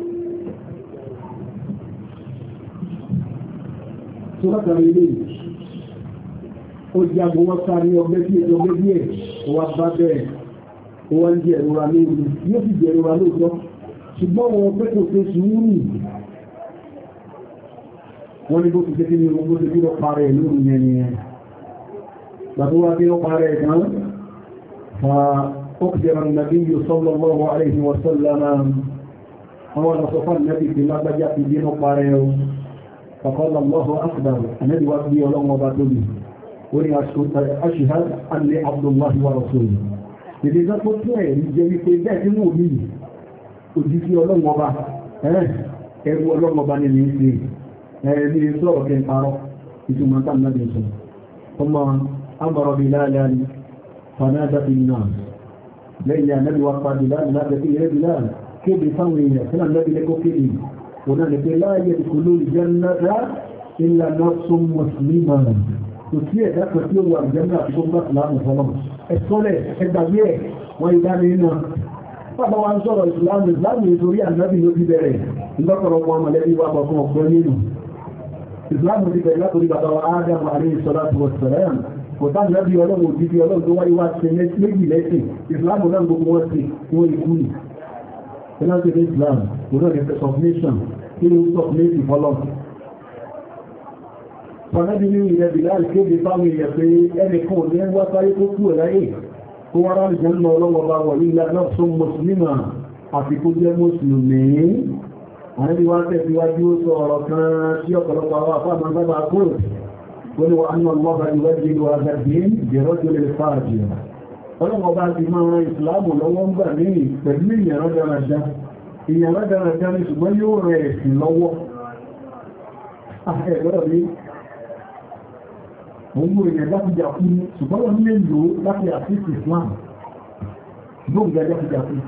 Speaker 1: tó látàrí ilé ó jẹ́ agbó wọ́n sáré ọgbẹ́ bí ẹjọ́ ọgbẹ́ bí ẹ̀ ó wá bá bẹ́ẹ̀ ó wá ń jẹ́ ìrora lóòrùn yóò sì jẹ́ ìrora lóòtọ́ ṣùgbọ́n wọn pé kò ṣe sùúrù wọ́n ní bó ti tẹ́kí ní ogun tó kí lọ parẹ́ lóru yẹn ni ẹ̀ gbàtọ́wà tí ó parẹ́ ìtàn fa ókùjẹ́rọ nàbí yóò sallallahu alaihi wa sallam àwọn ọ̀sọ̀fà nàbí ti lágbàjá ti dé ní parẹ́ o faqala Allahu akbar ànẹ́bí wá bí ọlọ́run ọba tó bí ó ní ashhadu anni abdullahi wa rasuluhu ìdí tó tó tó ẹ̀ jẹ́ wípé bẹ́ẹ̀ tí mò ní òjísí ọlọ́run ọba ẹ̀rù ọlọ́run ọba ní ní ṣe ẹ̀rí sọ̀rọ̀ kí n parọ́ ìtumọ̀ tán náà sọ ọmọ amọ̀rọ̀ bí láàrín fanáda bí náà lẹ́yìn ànábì wa pa bìláàrín láti fi ilẹ̀ bìláàrín kéde fáwọn èèyàn tí náà lẹ́bí lẹ́kọ́ kéde òun náà lè pe láàyè ìkòló ìjẹ́nàdá ìlànà sún mùsùlùmí kò sí ẹ̀dá kan tí ó wà ìjẹ́nà àti kó bá ìsìlámù fọlọ́ ẹ̀sọ́lẹ̀ ẹgbàgbé ẹ̀ wọ́n ìdá ní iná bàbá wa ń sọ̀rọ̀ ìsìlámù ìsìlámù nítorí ànábì ló ti bẹ̀rẹ̀ ìgbọ́kọ̀rọ̀pọ̀ ọmọlẹ́bí wa bọ̀ fún ọgbọ́n nínú ìsìlámù ti bẹ̀rẹ̀ látòrí bàbá wa Ádámù alayhi salatu wa salam kò tá ìrẹ́bí ọlọ́run òjíjí ọlọ́run tó wáyé wá ṣe méjì lẹ́sìn ìsìlámù náà gbogbo wọ́n ti wọ́n ikú ni penalty of Islam kò náà ní submission kí ni submission fọlọ́ fọ̀nẹ́bí ní ilẹ̀ Bilal kéde fáwọn èèyàn pé ẹnì kan ò ní wá sáyé tó kú ẹ̀láyè kó wá rárí jẹ́ nínú ọlọ́wọ́ bá wọ̀ nílá náà tó mùsùlùmí àti kó jẹ́ mùsùlùmí àníbi wá tẹ̀síwájú ó sọ ọ̀rọ̀ kan tí ọ̀pọ̀lọpọ̀ àwọn àfáàmà sábà kúrò wọ́n ni wọ́n anú ọlọ́gbà ìwádìí ìlú azardin jẹ́rọ́jọ́ lè fàájì ọlọ́wọ́ bá ti máa ran ìsìláàmù lọ́wọ́ ń gbà ní pẹ̀lú ìyàrá dáradá ìyàrá dáradá ní ṣùgbọ́n yóò rẹ̀ ẹ̀sìn lọ́wọ́ ẹ̀rọ mi òun mú èèyàn dákújà kú ní ṣùgbọ́n wọ́n lè lò láti àfíìsì Islam gbóhùn dákújà kú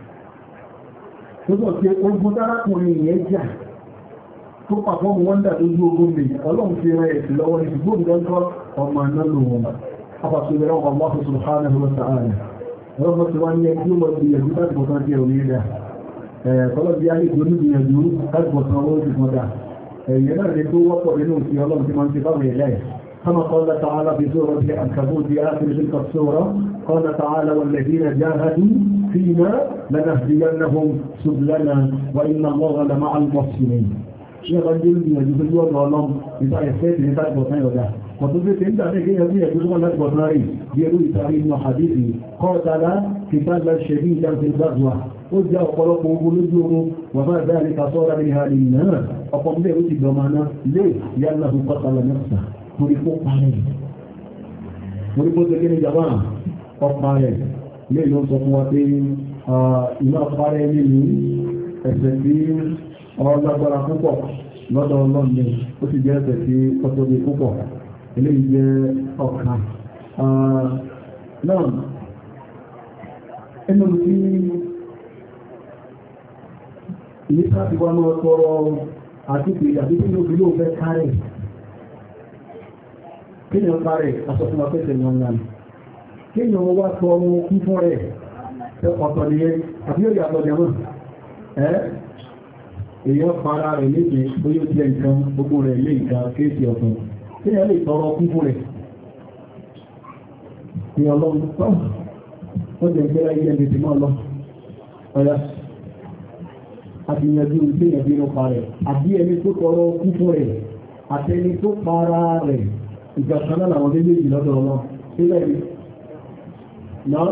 Speaker 1: tó sọ pé ogun dárákùnrin ìyẹn jà tó pàpọ̀ wọ́n dà lójú ogun lè ọlọ́run fi rẹ̀ ẹ̀sìn lọ́wọ́ ní gbóhùn dákọ́ ọmọ náà lò wọn afàṣẹ́bẹ̀rẹ̀ ọmọ Allah subhanahu wa ta'ala ọlọ́run ti wá ní ẹgbẹ́ wọn bí ẹgbẹ́ láti bọ̀tán jẹ́ orí rẹ̀ ẹ̀ẹ́kọ́lọ́ bí alẹ́ ìgbóní gbìyànjú láti bọ̀tán owó ti kan dà ẹ̀yẹ náà lè tó wọ́pọ̀ nínú òfin ọlọ́run tí máa ń ṣe báwọn ẹ̀lẹ́ كما قال تعالى في سورة العنكبوت في آخر تلك السورة قال تعالى والذين جاهدوا فينا لنهدينهم سبلنا وإن الله لمع المحسنين يغنجل بنا جزء الله إذا يفتح لذلك بطنين وده وتوجد عند ذلك يجب يجب أن بطنين يروي تاريخ وحديثي قاتل قتالا شديدا في الغزوة وجاء قلق وقلوبه وما ذلك صار منها للناس أقوم به ضمانا ليه لأنه قتل نفسه Mọ̀rípò parẹ́. Mọ̀rípò tó gẹ́ni jàmá ọparẹ́. Ilé ìlú sọ fún wa pé ìmá parẹ́ nínú ẹ̀ṣẹ̀ tí ọlọ́gbára púpọ̀ lọ́dọ̀ ọlọ́ni ó sì jẹ́ ẹ̀ṣẹ̀ tí ọtọ́bí púpọ̀. Ilé ìjẹ́ ọ̀kan. Náà, ẹnu tí ilé káàkiri wa máa tọrọ àti pé àbí tí ó fi lóò fẹ́ kárẹ̀. Kíyàn parẹ̀ asọ́fún afẹ́fẹ́ ni ọ̀nà kíyàn wá tọ ọmọ kú fún rẹ̀ ọ̀tọ̀ ni ẹ àbí ó yàtọ̀ jẹmọ́ ẹ́ èyàn para rẹ̀ léde bóyó jẹ́ nǹkan gbogbo rẹ̀ lè ìgbà kéèsì ọ̀tọ̀ kíyàn lè tọrọ kú fún rẹ̀ ní ọlọ́run tọ́ wọ́n jẹ́ ìgbẹ́ra ilẹ̀ lè ti mọ́ lọ ọ̀yá àti ìyànjú ìgbéyàn bí ó parẹ̀ àbí ẹni tó tọrọ kú fún rẹ̀ àtẹni tó para rẹ̀ ìjọsánà àwọn méjèèjì lọ́dọ̀ ọmọ sílẹ̀ rí náà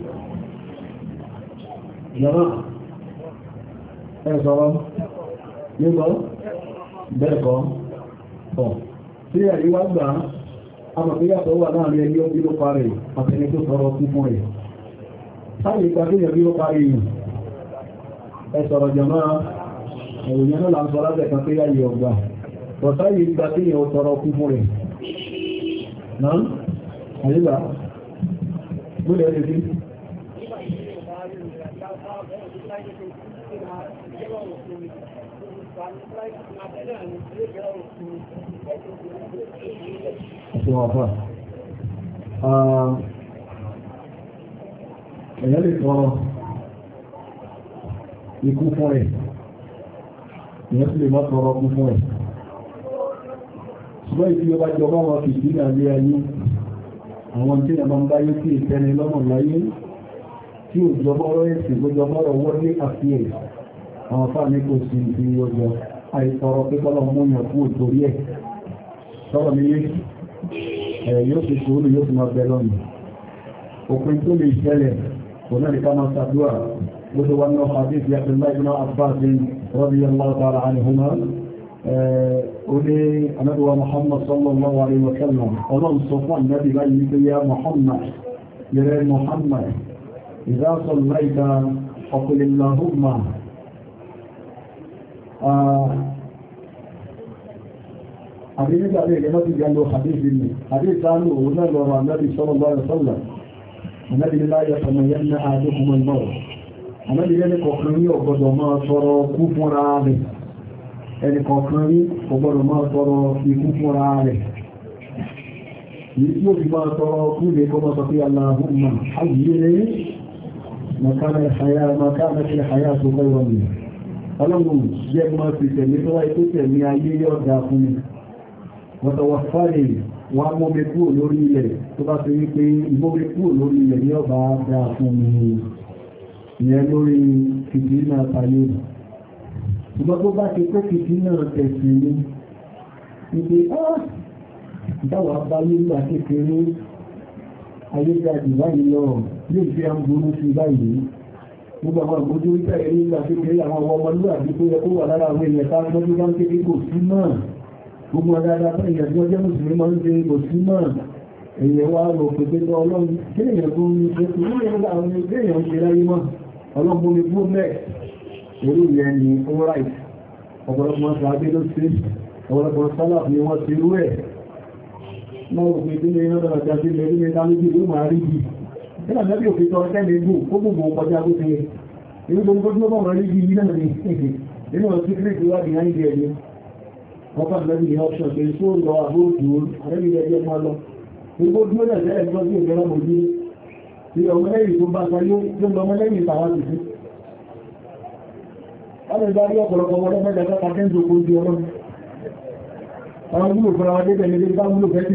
Speaker 1: yọ́nà ẹ̀sọ́rọ̀ nígbọ́ bẹ́ẹ̀kọ́ ọ̀ sí àríwá gbà amọ̀fíyàtọ̀ wà láàrin ẹni ó bí ló parí àtẹni tó sọ̀rọ̀ kú fún rẹ̀ sáyé ìgbàgbéyàn bí ló parí yìí ẹ̀sọ̀rọ̀ jọmọ́ ẹ̀rùnyẹ́ náà là ń sọ lábẹ̀ kan pé yáyẹ ọgbà ọ̀sáyé ìgbàgbéyàn ó sọ̀rọ̀ kú fún rẹ̀ náà àyíbá múlẹ̀ ẹ̀rẹ́ sí ẹ̀sùn ọ̀fà ẹ̀yẹ́ lè tọrọ ikú fún ẹ̀ ìyẹn sì lè má tọrọ ikú fún ẹ̀ ṣùgbọ́n ìdí ọba jọba wọn fi sí àlé ayé àwọn tí a máa ń báyé tí ìtẹni lọ́nà láyé tí ò jọmọ́ ọ̀rọ̀ ẹ̀sìn ló jọmọ́ ọ̀rọ̀ wọ́n ní àfihàn àwọn fáà ní kò sí ti ọjọ́ àìsọ̀rọ̀ pé kọ́lọ̀ mú yàn fún ìtorí ẹ̀ sọ́rọ̀ ní ẹ̀ yóò fi sùúrù yóò fi máa bẹ lọ́nà òpin tó lè ṣẹlẹ̀ kò náà lè ká máa ṣàdúrà bó ṣe wá ní ọkọ̀ àti ìfì Abdullahi ibn Abbas radiyallahu ta'ala anhuma ó ní anábíwa Muhammad sallallahu alaihi wa sallam ọlọ́run sọ fún ànábì báyìí pé ya Muhammad yẹrẹ Muhammad idha sallaita faqul Allahumma àbí nígbà tí ìgbẹ́mọ́ ti gbẹ́lú àdéjì ní àdéjì sáàlù òun náà lọ́rọ̀ ànábì sallallahu alaihi wa sallam ànábì ní láyé ọmọ yẹn ní àdókùnmọ̀ náà ànábì lẹ́ni kọ̀ọ̀kan ní ọ̀gbọ́dọ̀ máa tọrọ kú fúnra rẹ̀ ẹni kọ̀ọ̀kan ní ọ̀gbọ́dọ̀ máa tọrọ ikú fúnra rẹ̀ yìí tí ó fi máa tọrọ kú lè kọ́ mọ́ sọ pé Allahumma hayyini makana al-hayatu khayran li ọlọ́run jẹ́ máa fi tẹ̀mí tó wáyé tó tẹ̀mí ayé yọ́ dá fún mi wọ́tọ̀wọ̀fáàrí wọ́n á mọ́bẹ̀ kúrò lórí ilẹ̀ tó bá ti rí pé ìmọ́bẹ̀ kúrò lórí ilẹ̀ ní ọba dá fún mi ìyẹn lórí kìtì náà tayé ṣùgbọ́n tó bá ti kó kìtì náà tẹ̀sí ní wípé dáwà bá nígbà kékeré ayéjáde báyìí lọ yóò fi à ń burú sí báyìí gbogbo àwọn ìgbójú wípé ẹ̀rí nígbà kékeré àwọn ọmọ ọmọlúwàbí tó yẹ kó wà lára àwọn èèyàn tá lọ́jú bá ń kékeré kò sí náà gbogbo adáadáa fún ìyàjú ọjọ́ mùsùlùmí máa ń ṣe kò sí náà èèyàn wá rò pé pé tó ọlọ́run kí èèyàn tó ń ṣe kò ní ẹ̀rọ àwọn ẹgbẹ́ èèyàn ń ṣe láyé mọ́ ọlọ́run bomi fún mẹ́ orí ìyẹn ni ó ráì ọ̀pọ̀lọpọ̀ sàábé ló ṣe ọ̀pọ̀lọpọ̀ sálàf ni wọ́n ti rú ẹ̀ náà rò pé délé iná náà jáde lé ní ẹ̀dá méjì ló máa rí bí nígbà mẹ́bí òfin tọ́ tẹ́lẹ̀ gbò ó gbogbo kọjá bó ṣe inú gbogbo tó mọ̀ rí bí náà ni nínú ọ̀sí kíríkì wá di náírà ẹ̀dẹ́ wọ́n kàn lẹ́bí ní option pé tó lọ àbóòdù àrẹ́bí ẹgbẹ́ máa lọ gbogbo dúró lẹ̀ tẹ́lẹ̀ gbọ́ sí ìgbẹ́rẹ́ mojú tí ọmọ lẹ́yìn tó bá sáyé tó lọ ọmọ lẹ́yìn tàwọn ti sí wọ́n lè bá rí ọ̀pọ̀lọpọ̀ ọmọdé mẹ́ta tó kàkẹ́ ń jòkó ojú ọlọ́run àwọn wúlò fúnra wọn débẹ̀ nílé bá wúlò fẹ́ sí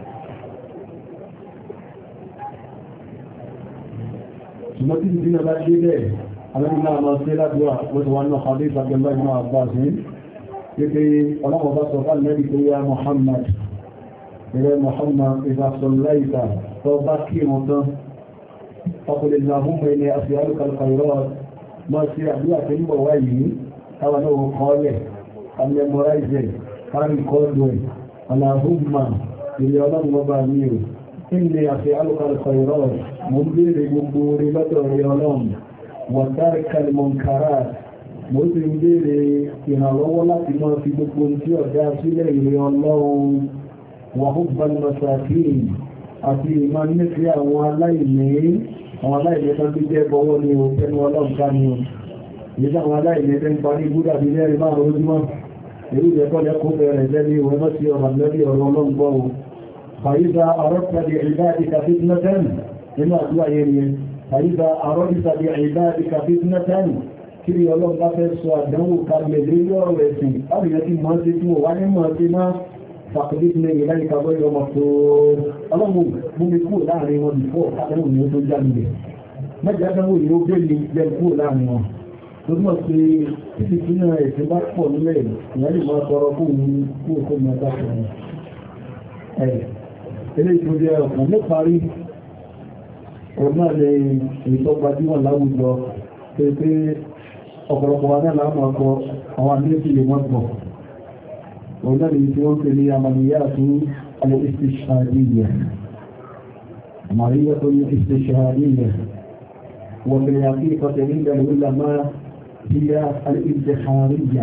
Speaker 1: ṣùgbọ́n tí ìdínà bá dé bẹ́ẹ̀ alẹ́bí náà lọ sí ládùúgbà wọ́n ti wá ní ọkọ̀ àdéhùn àgbẹ̀mbá ìmọ̀ àgbà sí pé ọlọ́pọ̀ bá sọ fún lẹ́bí pé ya Muhammad ilẹ̀ Muhammad ìfàṣọ̀láìta tó bá kí wọn tán ọkùnrin ìlàhún ilẹ̀ àti alùkàlùkàlùrọ̀ mọ́ sí àdúrà tí ń bọ̀ wá yìí káwọn náà kọ́ọ̀lẹ̀ amẹ́mọ́ráìzẹ̀ kárí kọ́ọ̀lẹ̀ aláhùnmá ilẹ̀ ọlọ́run ọba mi ò ilẹ̀ àti alùkàlùkàlùrọ̀ mo ń béèrè gbogbo orí lọ́dọ̀ rẹ ọlọ́run wọ̀tárìkàlì mọ̀nkárà mo sì ń béèrè ìrànlọ́wọ́ láti máa fi gbogbo tí ọ̀dá sílẹ̀ ìrẹ́ ọlọ́run wàhúgbàn masakin àti ìmá nífẹ́ àwọn aláìní àwọn aláìní tó bí jẹ́ bọ́wọ́ ní ẹnu ọlọ́run ká ní ìjẹ́ àwọn aláìní tẹ́ ń parí búdà bí lẹ́rìí máa rojúmọ́ èyí ìjẹ́kọ́ lẹ́kọ́ bẹ̀rẹ̀ lẹ́ni ìwé mọ́ sí ọ̀rọ̀ lẹ́bí ọ̀rọ̀ ọlọ́run gbọ́ fàyíza arọ́pàdé ìbáàdìkà fitnatan nínú àdúrà yẹn fàyíza arọ́pàdé ìbáàdìkà fitnatan kiri ọlọ́run bá fẹ́ sọ àdánwò kalẹ̀ lórí ọ̀rọ̀ ẹ̀sìn láti yẹ kí mọ́ sí tí wọ́n wá ní mọ́ sí máa fàkìdí ní ilẹ̀ ìkàbọ̀ ìrọmọ̀ tó ọlọ́run mú mi kúrò láàrin wọn bìfọ́ àdánwò ni ó tó já nílẹ̀ mẹ́jọ àdánwò ni ó gbé mi jẹ́ kúrò láàrin wọn tó mọ̀ sí títí tí náà ẹ̀sìn bá pọ̀ nílẹ̀ ìyá lè máa tọrọ fún mi kúrò fún mi ọjà fún mi ẹ̀ eléyìí tó jẹ́ ọ̀kan níparí ọ̀nà lè ìtọ́gbajúmọ̀ láwùjọ pé pé ọ̀pọ̀lọpọ̀ wa náà láàmà ọkọ̀ àwọn àmìlẹ́sì lè wọ́n pọ̀. Ọ̀nà lè tí wọ́n pè ní àmàlìyàtú al-istishhadiyya. Àmàlìyàtú al-istishhadiyya. Wọ́n pè ní haqiqatan inda al-ulama hiya al-intihariyya.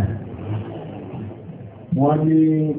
Speaker 1: Wọ́n ní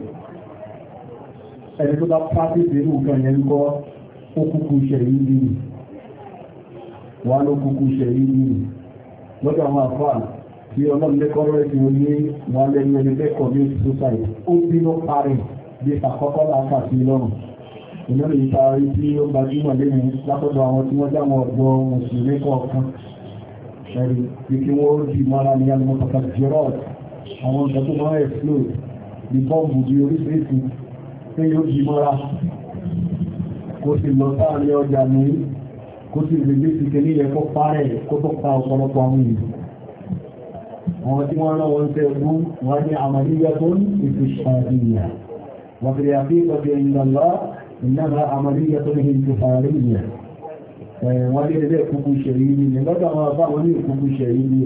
Speaker 1: ẹni tó bá pàtí ìrú kan yẹn kọ́ ó kúkú ṣẹ̀yí nínú. Wọ́n ló kúkú ṣẹ̀yí nínú. Lọ́dọ̀ àwọn àfáà tí ọlọ́lẹ́kọ́rọ́ ẹ̀sìn oní wọn lẹ́nu ẹni lẹ́kọ̀ọ́ ní society ó bínú parí bí àkọ́kọ́ láàfà sí lọ́rùn ìnáwó ìparí tí ó gbajúmọ̀ lẹ́nu látọ̀dọ̀ àwọn tí wọ́n dáwọn ọ̀dọ́ mùsùlùmí kọ̀ọ̀kan ẹ̀rí bí kí wọ́n di mara ní alùmọ́tàkà gerard àwọn ọ̀dọ́ tó máa explode bí bọ́ọ̀bù bí oríṣiríṣi tí yóò di mara kó sì lọ sáàrin ọjà ní kó sì lè gbé sí kẹ́lí ẹ̀kọ́ parẹ́ kó tó pa ọ̀pọ̀lọpọ̀ àwọn èèyàn àwọn tí wọ́n rán wọn tẹ́ ẹgbú wọ́n ní amaliyatun istishhadiyya wa fil haqiqati inda Allah innaha amaliyatun intihariyya wọ́n lè lè kúkú ṣẹ̀rí ní lọ́dọ̀ àwọn àbá wọn ní ìkúkú ṣẹ̀rí ní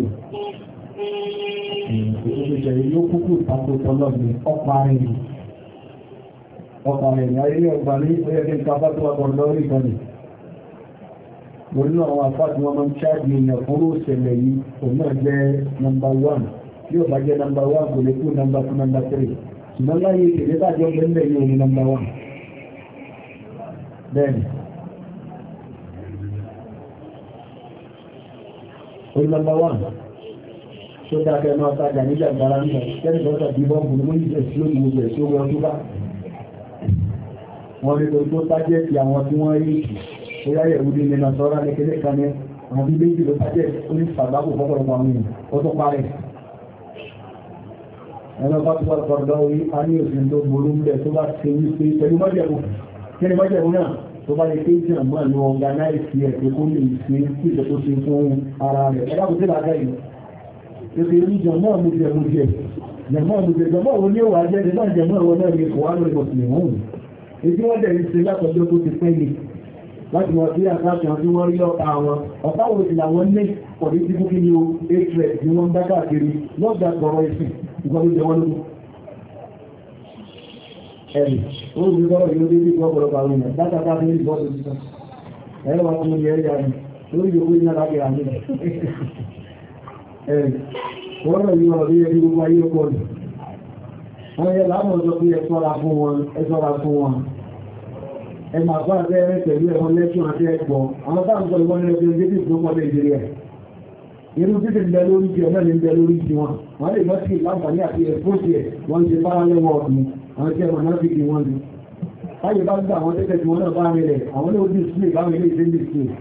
Speaker 1: ìkúkú ṣẹ̀rí ló kúkú takòtò lọ́gbìn ọparin ọparin ayé ọgbà ní ọyẹ́kẹ́ ìkàbá tó wà pọ̀lọ́ orí ìkànnì lórí àwọn àfáàtí wọn máa ń ṣáàdì èèyàn fún òṣèlè yìí òun náà jẹ́ nọmbà wán tí ó bá jẹ́ nọmbà wán kò lè kú nọmbà two nọmbà three ṣùgbọ́n láyé ìkéde tàbí ọgbẹ́ ńlẹ̀ yìí òun nọmbà wán bẹ́ẹ̀ni òun nọmbà wán tó dákẹ́ máa tajà níjà gbára nígbà kẹ́ni tó tàbí bọ́ọ̀bù ní wọ́n yíṣẹ́ sí lórí gbogbo ẹ̀ tó wọ́n tó bá wọ́n rí tó tó tájẹ́ ti àwọn tí wọ́n rí Oya Yẹ̀wúdí ní Nàṣọ́rá ní kéde kan ní àwọn bí méjì ló sájẹ́ orí sàgbákò fọ́pọ̀lọpọ̀ àwọn èèyàn ó tó parẹ́. Ẹ̀nà bá tó wọ́n kọ̀ọ̀dọ̀ orí a ní òfin tó ború ń bẹ̀ tó bá ṣe wípé pẹ̀lú májẹ̀mú. Kí ni májẹ̀mú náà tó bá lè ké jẹ́ àmọ́ àlọ́ ọ̀gánáìsì ẹ̀ pé kó lè ṣe kí ìṣẹ́ tó ṣe fún ara rẹ̀. Ẹ dákun sí làákà yìí. Ètò ìlú jọmọ́ mo jẹ mo jẹ. Jọmọ́ mo jẹ jọmọ́ wo ní òwà jẹ́ nígbà jẹmọ́ ìwọ náà ní kò wá lórí mọ̀sùlùmí. Èdè wọ́n dẹ̀ ń ṣe látọjọ́ tó ti pẹ́ ni láti wọ́n sí àkáṣàn tí wọ́n rí ọ̀pá àwọn ọ̀pá wo ti làwọn ní pọ̀lú tí fúnkí ní o atred tí wọ́n ń bá káàkiri lọ́gbà gbọ́rọ̀ ìsìn ìgbọ́n ló jẹ wọ́n lógún ẹ̀rì ó rí gbọ́rọ̀ yóò dé bí gbọ́rọ̀ àwọn èèyàn látàkà ní ìbọ́dù títà ẹ̀rọ wa fún ilẹ̀ ẹ̀yà ni lórí ìyókù ní alágbèrè àmì ẹ̀rì wọ́n rẹ̀ yóò rí ẹbí gbogbo ayé pọ̀ lù wọ́n yẹ láàmú ọjọ́ pé ẹ ṣọ́ra fún wọn ẹ ṣọ́ra fún wọn ẹ máa bá abẹ́rẹ́ pẹ̀lú ẹ̀wọ̀n lẹ́ṣùn àti ẹ̀pọ̀ àwọn bá ń sọ ìwọ́n ní ẹgbẹ́ ìgbésí ìgbókọ̀ Nàìjíríà irú títí ń bẹ lórí ti ọ̀nà ní ń bẹ lórí ti wọn wọ́n lè mọ́sí láǹfààní àti ẹ̀fọ́sì ẹ̀ wọ́n ti bá lẹ́wọ̀ ọ̀dún àwọn tí ẹ̀wọ̀n náà fi kí wọ́n lù láyé bá gbà àwọn tẹ́tẹ̀ tí wọ́n náà bá rẹ̀ àwọn ló dì sílẹ̀ báwọn ilé ìṣẹ́ dì sílẹ̀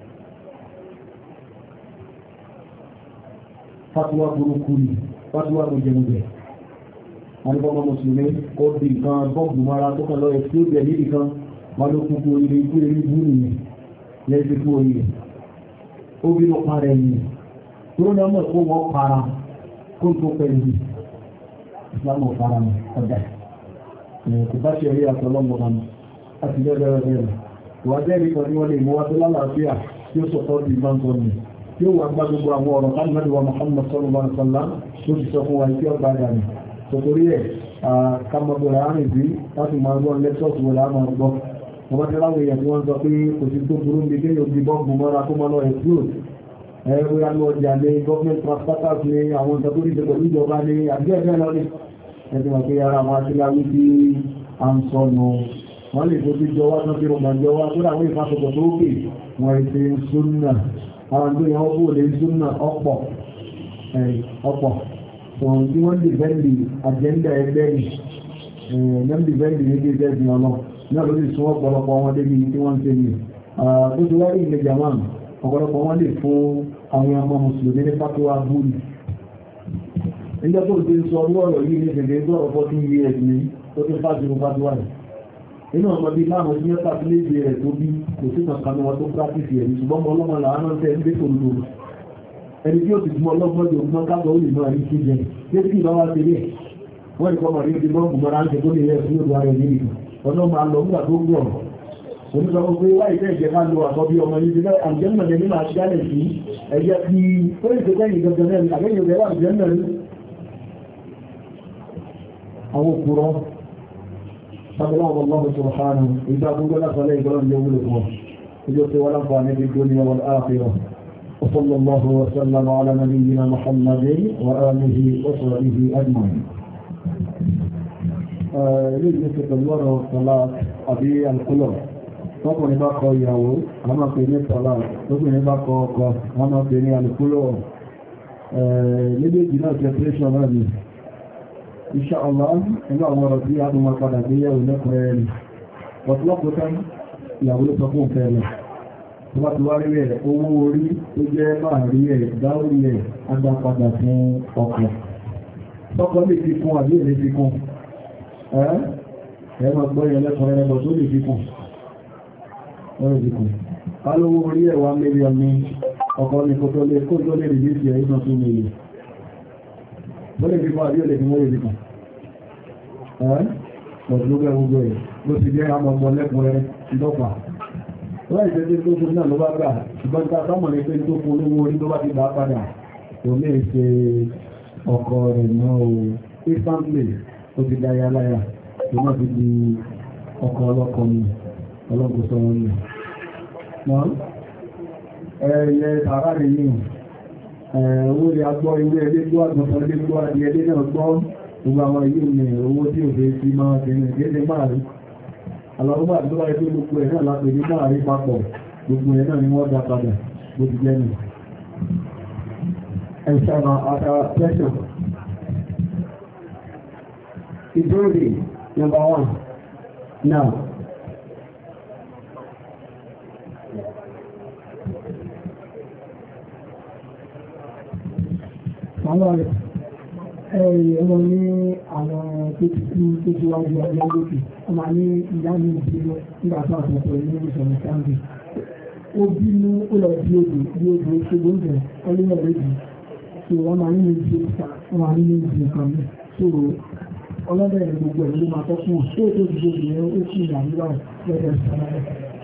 Speaker 1: fatuwa burúkú ni fatuwa gbogbo wọn bọ́ mọ́ mùsùlùmí ó di nǹkan bọ́ọ̀bù mara tó kàn lọ ẹ̀ tí ó bẹ̀ nídìí kan wọ́n ló kúkú oríire ikú eré bú nìyẹn lẹ́sí kú oríire ó bí ló para ẹ̀yìn tó ní ọmọ ìkó wọ́n para kó tó pẹ̀lú ìsìlámù para mọ̀ ọ̀dà kò bá ṣe rí àtọ́lọ́mọ̀ ọmọ láti lẹ́rẹ̀ẹ́ rẹ̀ wà jẹ́rìí kan ní wọ́n lè mú wá tó lálàáfíà tí ó sọ̀tọ́ bí bá ń sọ nì tí ó wà gbá gbogbo àwọn ọ̀rọ̀ káàdì wa Muhammad sallallahu alaihi wasallam ló ti sọ fún wa tí ó gbá dànù tòtòrí ẹ̀ kàmọ̀bọ̀rọ̀ àárín bí láti máa gbọ́ lẹ́tọ́ọ̀tù wọlé àmà gbọ́ wọ́n bá tẹ́láwọ̀ èèyàn tí wọ́n sọ pé kò sí tó burú ní kéyò bí bọ́ọ̀bù mọ́ra tó mọ́ lọ explode ẹgbẹ́ ya lọ ọjà ní government transporters ní àwọn ìtàkùn ní ìjọba ìjọba ní àgbẹ̀ẹ́gbẹ́ lọ ní ẹgbẹ́ wọn pé ara wọn aṣíláwí tí a ń sọ nù wọ́n lè tó ti jọ wá tán tí rọgbà jọ wá tó láwọn ìfásọ̀tọ̀ tó kè wọ́n ti súnnà àwọn tó yàn ó bó lè súnnà ọ̀pọ̀ ọ̀pọ̀ so tí wọ́n dìbẹ́ndì agenda ẹgbẹ́ ni ẹ̀ẹ́dẹ́m dìbẹ́ndì ní bí ẹgbẹ́ ìgbìmọ̀ náà náà ló sì sún ọ̀pọ̀lọpọ̀ wọn débi tí wọ́n ń ṣe ní tó ti wáyé ilẹ̀ jaman ọ̀pọ̀lọpọ̀ wọn lè fún àwọn ọmọ mùsùlùmí ní pàtàkì búrú nígbà tó ti sọ ọdún ọ̀rọ̀ yìí ní ṣẹ̀dẹ̀ tó ọ̀pọ̀ tí yí ẹ̀ ní tó ti fásitì fún fásitì wáyé inú ọmọ bíi márùn sí mẹ́fà tí léde rẹ̀ tó bí kò sí kankan wọn tó practice ẹ̀ ṣùgbọ́n ọmọ ọlọ́mọ làánà ń tẹ́ ń gbé tòlùtò ẹni tí ó ti gbọ́ ọlọ́gbọ́n tó gbọ́n káàkiri ó lè máa rí sí jẹ tí ó sì bá wá sí ilé wọ́n ní kọ́mọ̀ rí ó ti bọ́ǹkù mọ́ra ń ṣe tó lè rẹ̀ fún òdò ara ẹni nìkan ọ̀nà máa lọ nígbà tó gbọ́ onígbàgbọ́ pé wáyé tẹ́ ìjẹ́ máa lo àkọ́bí ọmọ yìí sílẹ̀ àjẹ́mọ̀ lè ní máa jálẹ̀ sí ẹ̀yẹ tí ó lè tẹ́kẹ́ yìí gangan náà àgbẹ́yìn òbẹ̀ wà àjẹ́mọ̀ rí àwọn òkúrọ́ sábẹ́lá ọmọ ọmọ subhanahu ìgbà gbogbo lásọlẹ̀ ìgbọ́n yóò wúlò fún ọ ìjọ tí wọ́n láǹfààní ní dunya wal akhirah وصلى الله وسلم على نبينا محمد وآله وصحبه أجمعين. ليه نسيت الله والصلاة أبي القلوب tọ́kùnrin bá kọ ìyàwó a máa pè ní tọ́lá tọ́kùnrin bá kọ ọkọ a máa pè ní alùkúlọ̀ méjèèjì náà separation náà ni insha Allah ẹgbẹ́ àwọn ọ̀rọ̀ tí a tún máa padà gbé yẹ̀wò lẹ́kùnrin rẹ̀ ọ̀pọ̀lọpọ̀ tán ìyàwó ló sọ fún fẹ́ rẹ̀ tó bá ti wá rí rẹ̀ owó orí tó jẹ́ máa rí ẹ̀ dáórí ẹ̀ agbá padà fún ọkọ tọ́kọ lè fi kún àbí èrè fi kún ẹ̀ ẹ̀ máa gbọ́ yẹn lẹ́kùnrin rẹ̀ tó lè fi kún ọ̀rọ̀ ìdíkù alówó orí ẹ̀wà mílíọ̀n ní ọkọ̀ ní kò tó lè kó tó lè rí sí ẹ̀yìn tó mílíọ̀n wọ́n lè fi fún àbí olè fi wọ́n lè fi kàn ẹ́ pọ̀tùlógún ẹgbogbo ẹ̀ ló ti jẹ́ àmọ́ ọmọ lẹ́kùnrin ìdọ́pàá wọ́n ìṣẹ́jẹ́ tó fún náà ló bá gbà ṣùgbọ́n ta sámọ̀ ní pé tó fún olówó orí tó bá ti gbà padà kò lè ṣe ọkọ rẹ̀ náà o instantly ó ti dáyà láyà tó náà ti di ọkọ ọlọ́kọ mi ọlọ́gbọ́sọ wọn ni wọ́n ẹ̀yẹ tààrà rẹ̀ yìí owó rẹ̀ agbọ́ ilé ẹlé gbọ́ àgbọ̀sọ ilé gbọ́ àti ẹlé náà gbọ́ gbogbo àwọn ilé ní owó tí ò fẹ́ sí máa tẹ̀lé ìgbésẹ̀ máa rí aláwọ̀bá tó wáyé pé gbogbo ẹ̀ náà lápẹ̀ ní máa rí papọ̀ gbogbo ẹ̀ náà ni wọ́n dá padà bó ti jẹ́ nù ẹ̀ṣàmà àtàrà pẹ́ṣọ̀ ìdóòdì number one now
Speaker 3: àwọn ẹ̀rọ ní àwọn tó ti kú tó ti wájú ọjọ́ lókè ọmọ ní ìyá mi ìbínú nígbà tó àtọ̀tọ̀ ní ìṣẹ̀lẹ̀ sáńdì ó bínú ó lọ bí odò bí odò ṣe gbóǹjẹ ọlẹ́yìn méjì so wọ́n máa nínú ìṣe ìta wọ́n máa nínú ìṣe nǹkan mi so ọlọ́dẹ̀ ní gbogbo ẹ̀ ló máa tọ́ fún un tó tó ti gbogbo ẹ̀ ó sì ìyá nígbà lọ́dẹ̀ ìṣẹ̀lẹ̀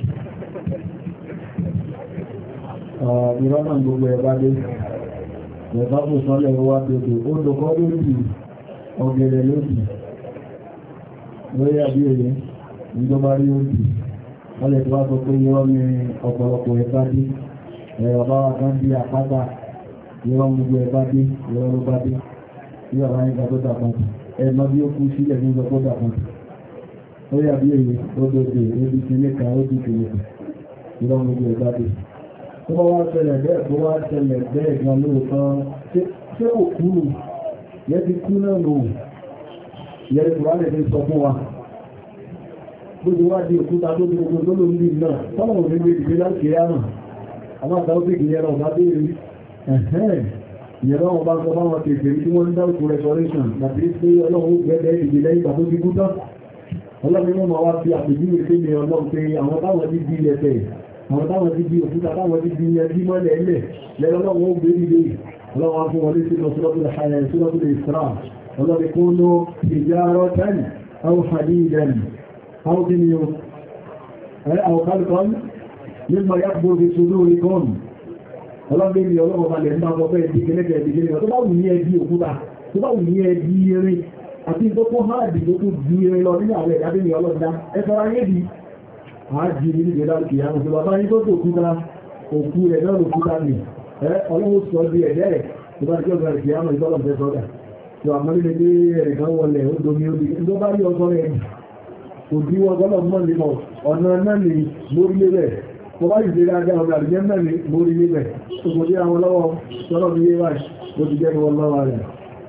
Speaker 1: ìrọ́nà gbogbo ẹ̀ bá dé ẹ̀bá kò sọ́lẹ̀ wá tòtò ó lòkọ́ lórí ọ̀gẹ̀rẹ̀ lórí lórí àbí èyí ìjọba rí òjì wọ́n lè tó wá sọ pé yọ́ ní ọ̀pọ̀lọpọ̀ ẹ̀bá dé ẹ̀rọ bá wà kán bí àpáta yọ́ gbogbo ẹ̀bá dé yọ́ ló bá dé yọ́ àwọn ẹ̀ka tó dàpọ̀tù ẹ̀mọ́ bí ó kú sílẹ̀ ní ìjọ tó dàpọ̀tù lórí àbí èyí ó dòdò ebi ti léka ó di kìlẹ̀ yọ́ gbogbo ẹ̀bá dé tó bá wá ṣẹlẹ̀ bẹ́ẹ̀ tó wá ṣẹlẹ̀ bẹ́ẹ̀ gan lóòótọ́ ṣé ò kú nù yẹ ti kú náà nù yẹ ti wá lè fi sọ fún wa gbogbo wá di òkúta tó ti gbogbo tó lórí náà tọ́lọ̀ òní gbé ìgbé láti yára àwọn àtàwọn sì kì í yẹra ọ̀bá béèrè ẹ̀hẹ́n ìyẹ̀rọ wọn bá ń sọ fáwọn kèfèrí tí wọ́n ń dá òkú restoration láti pé ọlọ́run gbẹ́gbẹ́ ìgbìlẹ̀ ìgbà tó ti kú tán ọlọ́run mọ́ máa wá fi àpèjúwe sí ni ọlọ́run pé àwọn táwọn ti di ilẹ̀ tẹ̀ àwọn táwọn ti di òkúta táwọn ti di ẹbí mọ́lẹ̀ ẹlẹ̀ lẹ́lọ́lọ́wọ́ ó gbé nílé ọlọ́wọ́ fún wọlé sí lọ́sọ́lọ́pùlẹ̀ àyẹ̀ sílọ́pùlẹ̀ ìsra ọlọ́bẹ̀ kó ló ìjárọ̀ tẹ́lì àwọn hadìdẹ̀lì àwọn kí ni ó àwọn kálùkọ́n nígbà yàgbó fi ṣúlú orí gọ́ọ̀nù ọlọ́bẹ̀ ni ọlọ́wọ́ balẹ̀ ń bá ọkọ̀ fẹ́ ìdíkẹ́lẹ́kẹ́ ìdíkẹ́lẹ́ tó bá wù ní ẹbí òkúta tó bá wù ní ẹbí eré àti tó kó háàdì tó kó di eré lọ nínú àwọn ẹ̀dá bí ni ọlọ́dá ẹ̀fọ́ ayé bí àájí ní ìgbèdá kìí àwọn òṣèlú bàbá yí tó tó kúta òkú rẹ̀ náà ló kúta nì ẹ́ ọlọ́wọ́ sọ bí ẹ̀dẹ́ rẹ̀ tó bá jẹ́ ọ̀gbẹ̀rẹ̀ kìí àwọn ìtọ́lọ̀ fẹ́ sọ́dà tó àmọ́lẹ́lẹ́ pé ẹ̀rẹ̀ kan wọlé ó domi ó di tó bá rí ọgọ́ rẹ̀ òbí ọgọ́lọ̀ mọ́ ní mọ̀ ọ̀nà náà ni mórílé rẹ̀ tó bá yìí ṣe dáadáa ọ̀gá àrùjẹ́ náà ni mórílé rẹ̀ tó kò dé àwọn lọ́wọ́ tọ́lọ̀ bí yé wáyé ó ti jẹ́ wọn lọ́wọ́ rẹ̀.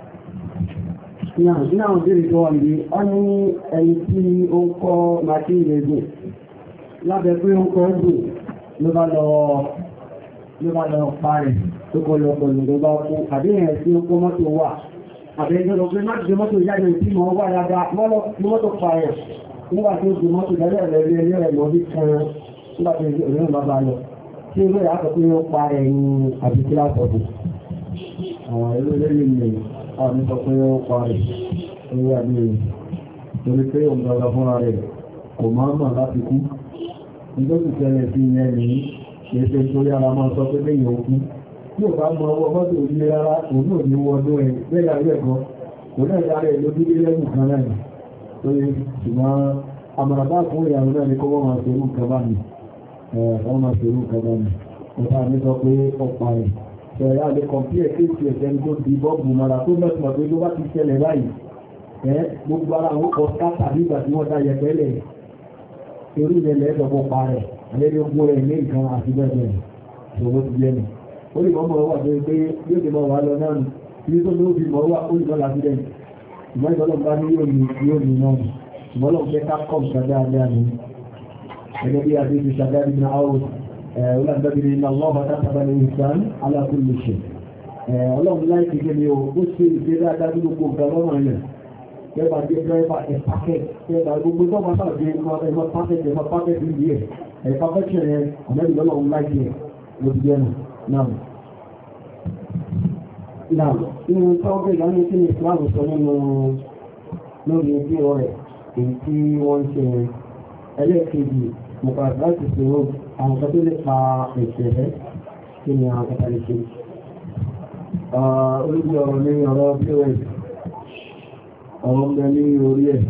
Speaker 3: Náà àwọn béèrè tó wà ní ọ ní ẹni tí ó ń kọ́ màtí ìrẹ́gùn lábẹ́ pé ó kọ́ gùn ló bá lọ pa rẹ̀ tó kọ́ lọ pẹ̀lú ló bá kú àbíyàn tí ó kó mọ́tò wà àbẹ́jọ́ lọ pé má ti mọ́tò yáyọ tí mọ́ wà yáda mọ́tò pa rẹ̀ nígbà tí ó gbé mọ́tò lẹ́rẹ̀ rẹ̀ rí ẹlẹ́rẹ̀ lọ bí kan nígbà tí ó rí bàbá lọ tí ó rẹ̀ àkọ́ pé ó pa rẹ̀ ní àbíkí látọ̀dù
Speaker 1: àwọn ilé lẹ́yìn ni àwọn sọ pé ó pa rẹ̀ ní àbíyàn torí pé òun gbọ́dọ̀ fúnra rẹ̀ kò máa mọ̀ láti kú nítorí ìṣẹ̀lẹ̀ sí ìyẹn ní ṣeéṣe tó yára máa sọ pé lẹ́yìn òkú tí ò bá mọ ọwọ́ mọ́tò orílẹ̀ rárá òun náà ní wọnú ẹ̀ lẹ́yà rẹ̀ kan kò náà yára ẹ̀ lójú lé lẹ́yìn kan náà tó yẹ ṣùgbọ́n àmàràbá fún ìyàwó náà ní kó wọ́n máa ṣerú nǹkan bá mi wọ́n máa ṣerú nǹkan bá mi ọ̀tá mi sọ pé ọ̀pá rẹ̀ ṣẹ̀rẹ̀ àlẹ́ kọ̀m̀pí ẹ̀ kéèkì ẹ̀sẹ̀ tó di bọ́ọ̀bù mara tó mẹ́sàn pé ló bá ti ṣẹlẹ̀ báyìí gbogbo ara àwọn kọ ká tàbí ìgbà tí wọ́n dá yẹpẹ́lẹ̀ torí ilẹ̀ ẹ̀dọ̀gbọ̀ pa rẹ̀ lẹ́ni ogun rẹ̀ ilé ìkan àti bẹ́ẹ̀ ṣòwò ti jẹ́ nì ó lè mọ́ mọ́ wà tó pé yóò ti mọ́ wà lọ náà nù tí tó ló fi mọ́ wà ó lè mọ́ láti dẹ̀ ìmọ̀ ìtọ́lọ̀ bá ní yóò ní yóò ní náà ìmọ̀lọ̀ pé ká kọ́ nǹkan dáadáa ní ẹgbẹ́ bí a ti fi ṣàdárí ní àwọn ọlọ́dọ́bìnrin iná lọ́wọ́ tátàbà ní ìsàn alákùnlé ṣe ọlọ́run láì fi gẹ́ni o ó ṣe ìgbé dáadáa ní gbogbo nǹkan lọ́nà yẹn kẹba dé dẹ́rẹ́bà ẹ̀pàkẹ́ kẹba gbogbo tó máa tàbí ẹmọ pàkẹ́tì ẹmọ pàkẹ́tì ìdí ẹ̀ ẹ̀pàkẹ́tì ẹ̀ ọ̀mẹ́rin lọ́nà ọ̀hún láìsí ẹ̀ ló ti jẹ́ náà.
Speaker 3: Náà, inú tọ́gbé ìlànà tí ní ìsìláàmù sọ nínú lórí bí ọ̀rẹ́ èyí tí wọ́n ń ṣe ẹlẹ́ẹ̀kejì nípa láti ṣòro àwọn kan tó lè pa ẹ̀ṣẹ̀ rẹ̀ kí ni àwọn kẹta lè ṣe. Olúbi ọ̀rọ̀ ní ọ̀rọ̀ pos ọ̀rọ̀ ń ní orí ẹ̀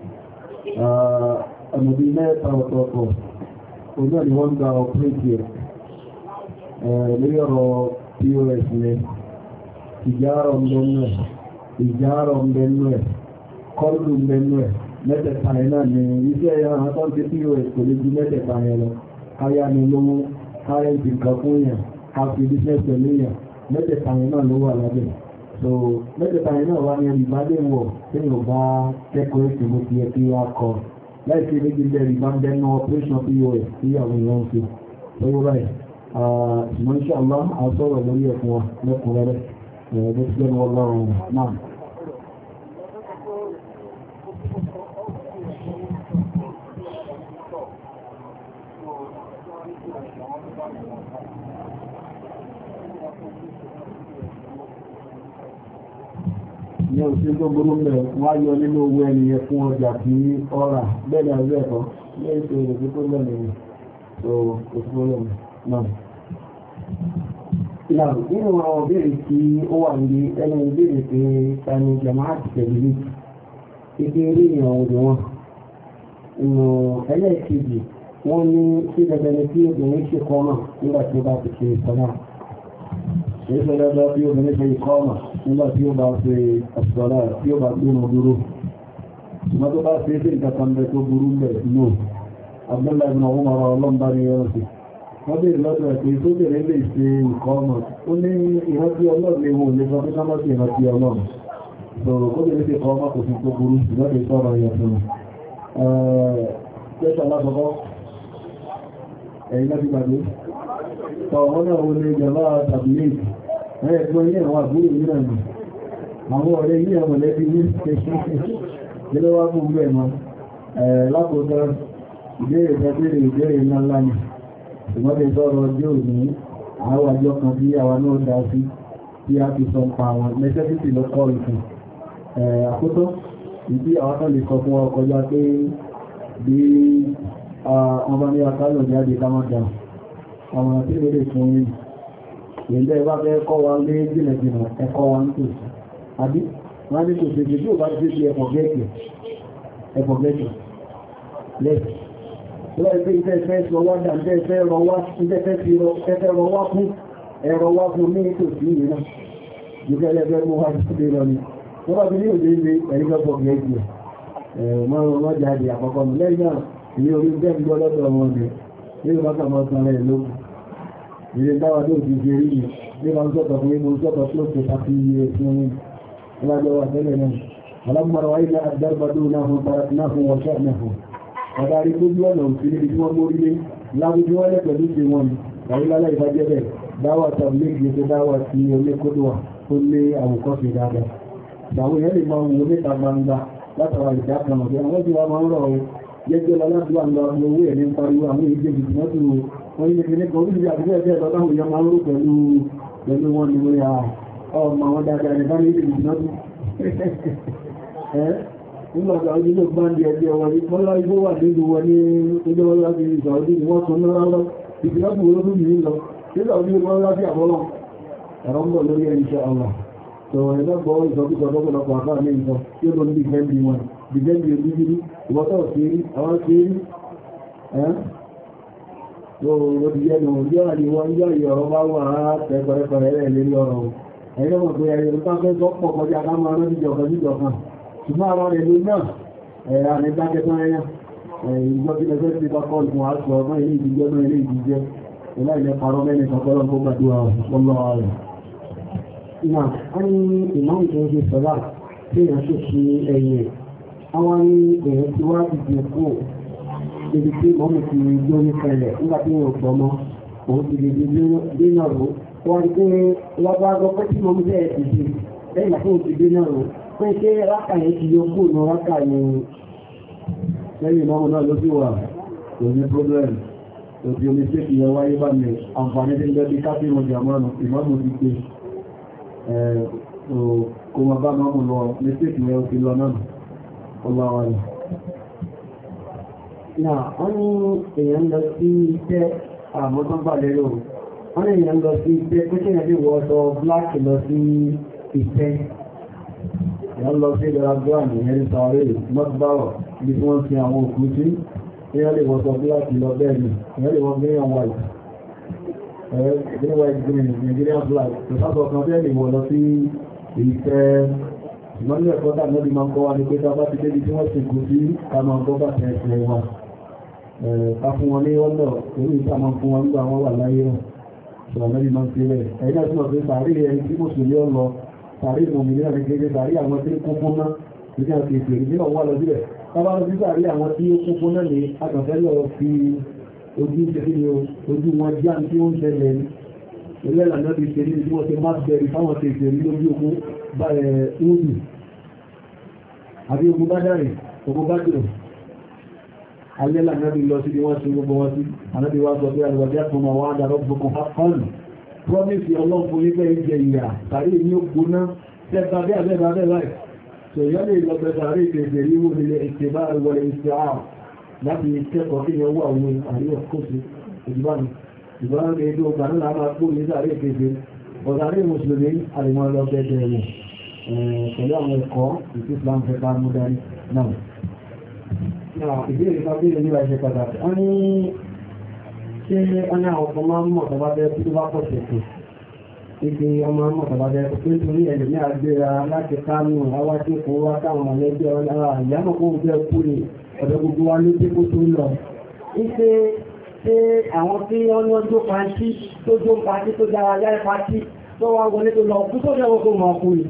Speaker 3: ọ̀nà bí mẹ́ta ọ̀tọ̀ọ̀tọ̀ òun náà ni wọ́n gba ọ̀pẹ́ẹ̀tì ẹ̀ lórí ọ̀rọ̀ pos rẹ̀ ìjárọ̀ mbẹ̀nú ẹ̀ ìjárọ̀ mbẹ̀nú ẹ̀ kọlù mbẹ̀nú ẹ̀ mẹ́tẹ̀ẹ̀ta ẹ̀ náà ni iṣẹ́ àwọn tó ń fi pos kò lè ju mẹ́tẹ̀ẹ̀ta ẹ̀ lọ káyá ni lówó káyẹ̀ntì nǹkan fún yàn káfí business pẹ̀lú yàn mẹ́tẹ̀ẹ̀ta ẹ̀ náà ló wà lábẹ́ so mẹ́tẹ̀ẹ̀ta ẹ̀ náà wá ní ìbá lè wọ̀ tí yóò bá kẹ́kọ̀ọ́ ètò bó ti yẹ kí wá kọ láìsí méjì lẹ́rìí ìbá ń bẹ́nu operation pos tí àwọn èèyàn ń fi lọ́wọ́ báyìí ṣùgbọ́n insha Allah àsọ̀rọ̀ lórí ẹ̀fún wa lẹ́kùnrẹ́rẹ́ ẹ̀ẹ́dẹ́gbẹ́ ni ọlọ́run náà. Ní òṣèlú tó burú mẹ́ wọ́n yọ nínú owó ẹniyẹ fún ọjà tí ọ̀rà bẹ́ẹ̀ àrí ẹ̀kọ́ ní ètò ìrètí tó lẹ́nu tó òṣèlú náà. Ìlànà nínú àwọn ìbéèrè tí ó wà ní ẹnu ìbéèrè pé tani jamaati tẹ̀lé kékeré ìyàn òdò wọn. Inú ẹlẹ́ẹ̀kejì wọ́n ní sí dandan ni kí obìnrin ṣe kọ́ náà nígbà tí ó bá ti ṣe ìsọ́nà. Èyí ṣe dandan bí obìnrin ṣe ìkọ́ náà nígbà tí ó bá ṣe ọ̀sọ̀lá tí ó bá gbé wọn dúró. Ṣùgbọ́n tó bá ṣe é sí nǹkan bẹ tó burú bẹ̀ no. Abdullahi ibn Umar ọlọ́mbà ni ẹran sí. Wọ́n bèèrè lọ́dọ̀ ẹ̀pẹ́ tó bèèrè lè ṣe ìkọ́ ọmọ. Ó ní ìrántí ọlọ́run lè wọ́n lè sọ pé sámọ́ sí ìrántí ọlọ́run. Sọ̀rọ̀ kó bèèrè sí ìkọ́ ọmọ kò sí tó burú ìlọ́dẹ̀ sọ̀rọ̀ ẹ̀yẹ fún un. Ṣẹ́ṣọ́ alákọ̀ọ́kọ́ ẹ̀yìn láti gbàgbé. Sọ̀rọ̀ náà wo lè jọba tàbí léèkì. Ẹgbọ́n ilé àwọn àbúrò ìrìnà nì. Àwọn ọ̀rẹ́ ilé àwọn ẹlẹ́bí ní ṣe wá fún bẹ́ẹ̀ mọ́. Lákòótọ́ ìbéèrè tẹ́bẹ̀rẹ̀ ìbéèrè ńlá ńlá ni. Ìwọ́n lè sọ̀rọ̀ ọjọ́ òní àwọn àjọ kan bí àwa náà dá sí tí a fi sọ pa àwọn necessity ló kọ́ ìfún. Àkótọ́ ìdí àwọn kan lè sọ fún ọkọ̀ ya pé bí wọ́n bá ní akálọ̀ jáde ká má dá àwọn tí ó lè fún yìí. Ìjẹ́ ìbá fẹ́ kọ́ wa lé jìnàjìnà ẹ̀kọ́ wa ń tòsí. Àbí wọ́n ní kò tètè tí ò bá ti fi ẹ̀kọ́ gẹ́ẹ̀kì ẹ̀kọ́ gẹ́ẹ̀kì lẹ́ẹ̀kì. Lọ́wọ́ ìpé ìfẹ́ ìfẹ́ sọ wá dà ń fẹ́ rọ wá ìfẹ́ rọ wá fún ẹ̀rọ wá fún ní tòsí yìí náà. Ìfẹ́ ẹlẹ́gbẹ́ mú wá sí lọ ni. Wọ́n bá ti ní òde ìwé ẹ̀rígbẹ́pọ̀ gẹ́ẹ̀kì ẹ̀ mọ́ jáde àkọ́kọ́ mi lẹ́yìn náà ìwé orí bẹ́ẹ̀ gbọ́ lọ́dọ̀ wọn ni ní ìbákà mọ́ san rẹ̀ lókun. Ilé dáwà tó ti ṣe rí ní wọ́n sọ́tọ̀ fún imú sọ́tọ̀ tó ṣe tàbí iye fún ní ìwájọ́ wà tẹ́lẹ̀ náà. Alámọ̀rọ̀ wáyé náà dárbàdó náà fún wọ́ṣẹ́ náà fún. Ọ̀dárí tó bí ọ̀nà òfin níbi tí wọ́n mórí lé láwùjú wọ́n lẹ́ pẹ̀lú ṣe wọn tàbí lálẹ́ ìbájẹ́ bẹ̀ dáwà tàbí lè gbé dáwà tí olékódùwà tó lé àwùkọ́ sí dáadáa. Àwọn èèyàn lè máa wo níta gbangba látara ìjà kan ọ̀dẹ́ àwọn tí wọ́n máa ń rọ̀ ọ́ jẹ́jẹ́ lọ́ládùúgbà ń lọ owó ẹ̀ ní pariwo àwọn ìjẹ́jì tí wọ́n ti wò wọ́n yìí ní kan orílẹ̀ àti ẹgbẹ́ ẹ̀tọ́ táwọn èèyàn máa ń rò pẹ̀lú pẹ̀lú wọn ni wọ́n yà ọmọ àwọn dáadáa ní bá ní ìlú ìdínàtù ẹ́ nígbàtà ojú ló gbá ń di ẹgbẹ́ wọn ní mọ́lá igbó wà nínú wọn ní ọjọ́ wọn láti ìsàwọ́dí ni wọ́n tún náà lọ ìdínàtù wọn ló ní lọ nígbà ojú wọn láti àbọ́lọ́ ẹ̀rọ ń bọ̀ lórí ẹ̀ iṣẹ́ ọ̀la tó ẹ̀dọ́gbọ́ ìsọkúsọ lọ́pọ̀lọpọ̀ àfá ní ìsọ tí ó lọ ní dìfẹ́ndì wọn dìfẹ́ndì ojú jírí ìwọ́tọ̀ sí rí àwọn sí rí ẹ́ ó ti jẹ́ lòun jẹ́ àrí wọn jẹ́ ìyọ̀rọ̀ bá wà á tẹ́gbẹ̀rẹ́fẹ̀rẹ́ rẹ̀ lórí ọ̀rọ̀ ẹ̀yọ́ mọ̀ pé ẹ̀yọ́ tó fẹ́ sọ́pọ̀ kọjá ká máa rán níjọ kan níjọ kan ṣùgbọ́n ara rẹ̀ ló náà ẹ̀yà ní dákẹ́tán ẹ̀yà ìjọ tí lẹ́fẹ́ ti bá kọ́ ìfún àṣọ ọmọ ilé ìdíjẹ́ náà ilé ìdíjẹ́ ilá ilẹ̀ parọ́ mẹ́rin kọ́kọ́rọ́ tó gbàdúrà ọlọ́ rẹ̀. Ìmọ̀ a ní ìmọ̀ ìjọ ṣe sọ́lá tí èèyàn ṣe ṣe ẹ̀yẹ àwọn ní èèyàn ti wá ìdí kú ibi tí mọ́mù ti lórí kẹlẹ̀ nígbà tí wọ́n pọ̀ mọ́ òun ti lè dé náà ró wọ́n rí pé wọ́n bá gbọ́ pé tí mọ́mù bẹ́ẹ̀ ti di lẹ́yìn àti òun ti dé náà ró pé ṣé rákà yẹn ti yọ kú ní rákà yẹn lẹ́yìn mọ́mù náà ló sì wà kò ní problem òbí omi tí kìí wáyé bá mi àǹfààní tí ń bẹ́ bí káfí mọ̀ jàmọ́nù ìmọ́mù ti gbé
Speaker 1: kó wọn bá máa mú lọ mẹ́sẹ̀kì rẹ̀ òfin lọ náà ọlọ́wọ́ rẹ̀.
Speaker 3: Náà wọ́n ní èèyàn lọ sí iṣẹ́ àmọ́tọ́gbà lérò wọ́n ní èèyàn lọ sí iṣẹ́ pé kí ẹ̀dí wọ ọ̀dọ̀ black lọ sí iṣẹ́ èèyàn lọ sí ìlera grand ìyẹn ní sàárè mọ́tìbáwọ̀ bí wọ́n fi àwọn òkú sí èèyàn lè wọ́sọ black lọ bẹ́ẹ̀ ni èèyàn lè wọ́n green and white green white green Nigerian black tó sábọ̀ kan bẹ́ẹ̀ lè wọ̀ lọ sí ìfẹ́ ìmọ̀ ní ẹ̀kọ́ tàbí ọdún máa ń kọ́ wa ní pé tá bá ti débi tí wọ́n sì kú sí ká máa kọ́ bá tẹ̀ ẹ̀sẹ̀ wa ká fún wọn ní ọ̀nà orí ìta máa fún wọn nígbà wọn wà láyé wọn ṣùgbọ́n mẹ́rin máa ń fi rẹ̀ ẹ̀yìn náà tí wọ́n fi sàárì ẹni tí mùsùlùmí ọ̀ lọ sàárì ìmọ̀mìnira ní kéde sàárì àwọn tí ó kún fún náà nígbà tí èsì èdè náà wà lọ sílẹ̀ tábà lọ sí sàárì àwọn tí ó kún fún náà ní àgbàfẹ́ lọ fi ojú ìṣẹ́lẹ̀ ojú wọn já tí ó ń ṣẹlẹ̀ ní ilé ìlànà bí ṣe ní tí wọ́n ti má bẹ̀rẹ̀ fáwọn ti ṣe lójú ogun bá ẹ̀ údù àbí ogun bá dárì ogun bá dìrò alẹ́ ìlànà bí lọ sí bí wọ́n ti gbogbo wọn sí ànábí wá sọ pé àlùwàjá fún ọmọ wọn àdàrọ̀ gbogbo fáfọ́nù promise ọlọ́pùn nígbẹ́ ìjẹ ìyà tàrí ní ó gbóná tẹ́ta bí abẹ́bà bẹ́ẹ̀ tó yọ́ lè lọ bẹ̀ tàrí ìpèsè ríwò nílé ìtẹ̀bá ìwọlé ìṣẹ́ àà láti kẹ́kọ̀ọ́ kí yẹn wà àwọn àríwọ̀ kóòsì ìdíbánu ìbára ní ẹjọ́ ọgbà náà máa kó ní sàárè ìpèsè ọ̀sàrí mùsùlùmí àríwọ̀ lọ bẹ́ẹ̀ rẹ̀ pẹ̀lú àwọn ẹ̀kọ́ ìtí Islam fẹ́ ká mú dání náà. Ìbéèrè kan bí ìrìnlẹ̀ ìṣẹ́ pàtàkì. Wọ́n ní ṣé ọ̀nà ọ̀pọ̀ máa ń mọ̀ tọ́bá bẹ́ẹ̀ tó bá pọ̀ tẹ̀kù. Ibi ọmọ ọmọ tọ́bá bẹ́ẹ̀ tó nítorí ẹ̀lẹ̀ ní àgbéra láti kánú àwájú kó wá táwọn mọ̀lẹ́bí ọlọ́rọ̀ ìyámọ̀ kó jẹ́ kú ní ọ̀dọ̀ gbogbo wa ló dé kó tó lọ. Iṣẹ́ ṣé àwọn tí wọ́n ní ọjọ́ pàtí tó jó pàtí tó dára yára pàtí tó wá wọlé tó lọ kú tó jẹ́ wọ́n kó mọ̀ kú ni.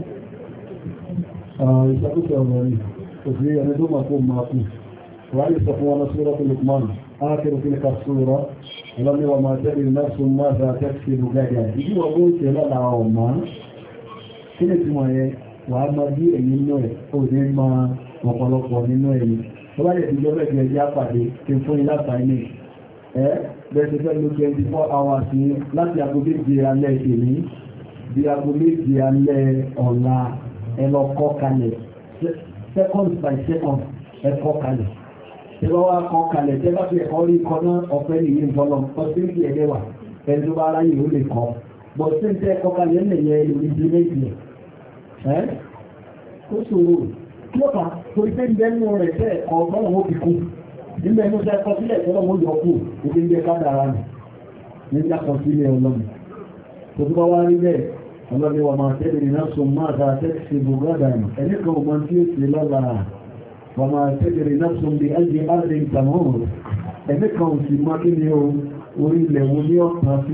Speaker 1: Ìṣàkóso ọ̀rọ̀ yìí, òfin ẹni tó mọ̀ kó mọ̀ kú. وعلي صفوان سورة لقمان آخر تلك السورة ولم وما تدري نفس ماذا تكسب غدا يجي وقول كلا لعوما كنت معي وعما دي ẹ̀yìnú ẹ̀ ó ní ma ọ̀pọ̀lọpọ̀ nínú ẹ̀yìn tó bá lè fi jọ bẹ́ẹ̀ jẹ́ jápàdé kí n fún ilá fàílẹ̀ ẹ́ bẹ́ẹ̀ ti fẹ́ ló twenty four hours ní láti aago méje alẹ́ ìní di aago méje alẹ́ ọ̀la ẹlọ́kọ́ kalẹ̀ second by second ẹ̀kọ́ kalẹ̀ tí wọ́n wá kọ́ kalẹ̀ tẹ́ bá fi ẹ̀kọ́ rí kọ́ náà ọ̀fẹ́ nìyí ń bọ́lọ̀ ọ̀síríkì ẹ̀dẹ́wà ẹni tó bá aráyè ó lè kọ́ bọ̀ sí ń tẹ́ ẹ̀kọ́ kalẹ̀ ń lè yẹ ìdíléèdì ẹ̀ ó ṣòro kí ó fà torí pé ń bẹ́ nínú rẹ̀ tẹ́ ẹ̀kọ́ bọ́lọ̀ ó fi kú nígbà inú tẹ́ ẹ̀kọ́ sílẹ̀ tọ́lọ̀ ó yọ kú òfin ń jẹ́ kádàrá nì nígbà kan sílẹ̀ ọlọ́run tó tó bá wá rí bẹ́ẹ̀ ọlọ́run wa máa tẹ́lẹ̀ náà so máa ta tẹ́sí bùgádà ẹni kan ò máa tí ó sì lọ́la وما تدري نفس بأي أرض تمور ẹ̀mí kan ò sì máa kí ni orí ilẹ̀ wo ní ọ̀pá sí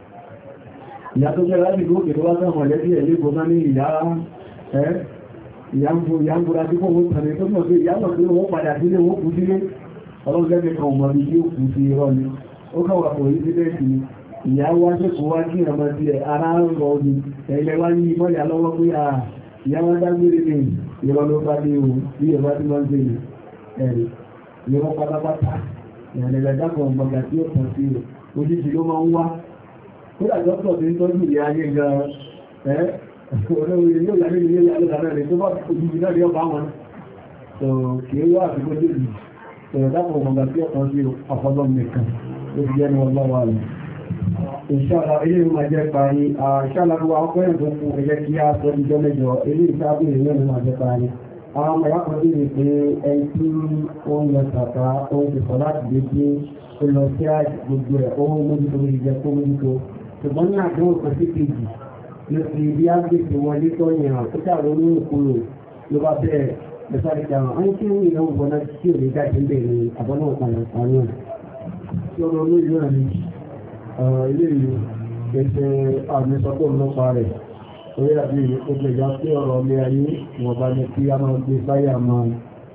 Speaker 1: ìyá tó jẹ́ láti gòkè tó wá sáwọn ẹ̀lẹ́bí ẹ̀lẹ́ gbọ́nà ní ìyá ẹ́ ìyá ń búra tí fún òun tàbí tó mọ̀ sí ìyá mọ̀ sí owó padà sílé owó kú sílé ọlọ́gbẹ́mí kan ò mọ̀ bí tí ó kú sí irọ́ ni ó kọwà kò rí sílẹ̀ sí ìyá wá sí kò wá kí ọmọ sí ẹ̀ ara ń rọ ni ẹ̀lẹ́ wá ní mọ́lẹ̀ lọ́wọ́ pé ìyá wá dágbére ní ìrọ̀ ló bá dé ohun bí ẹ̀bá tí wọ́n ń gbé ẹ̀rì ìrọ̀ pátápátá ìrìnlẹ̀ dákọ̀ ọmọgà tí ó kàn sí ojúṣì ló máa ń wá ó dàjọ́pọ̀ tí ń tọ́jú ìrìn ayé gan ẹ́ olóòrè yóò yà nínú ilé alẹ́dàá rẹ̀ tó bá ojúṣì náà rí ọba wọn tó kìí wá àfikún dèjì ìrìn dákọ̀ ọmọgà tí ó kàn sí ọpọlọ nìkan ó fi jẹ́ ní ọlọ́wà rẹ̀ ìṣàlá ilé ìmọ̀ jẹ́ parí àṣàlá gbogbo ọkọ̀ ẹ̀ tó kú ẹjẹ́ kí á sọ ìjọ mẹ́jọ ilé ìsáàbì ìrìn ìmọ̀ jẹ́ parí àwọn ọmọ ìyàkọ̀ sí ní pé ẹni tí ó ń lọ tàbá ó ń tẹ̀kọ̀ láti lè gbé ó lọ sí gbogbo ẹ̀ ó mójútó ìjẹ́ kó mójútó ṣùgbọ́n ní àdéhùn kan sí kejì ló fi bí á gbé ti wọlé tó yàn ó ṣàrò ní ìkúrò ló bá bẹ̀rẹ̀ lọ́sàrí kan á ń kí ní ìyàwó bọ́ná tí ò lè jáde ń bẹ̀rẹ̀ àbọ́nà ọ̀pàá àwọn ọ̀rọ̀ olóyún àmì ilé ìlú ẹ̀ṣẹ̀ àmì sọ́pọ̀ lọ́pàá rẹ̀ orí àbí ogun ìjọ pé ọ̀rọ̀ ilé ayé wọ̀n bá ní kí a máa gbé sáyà máa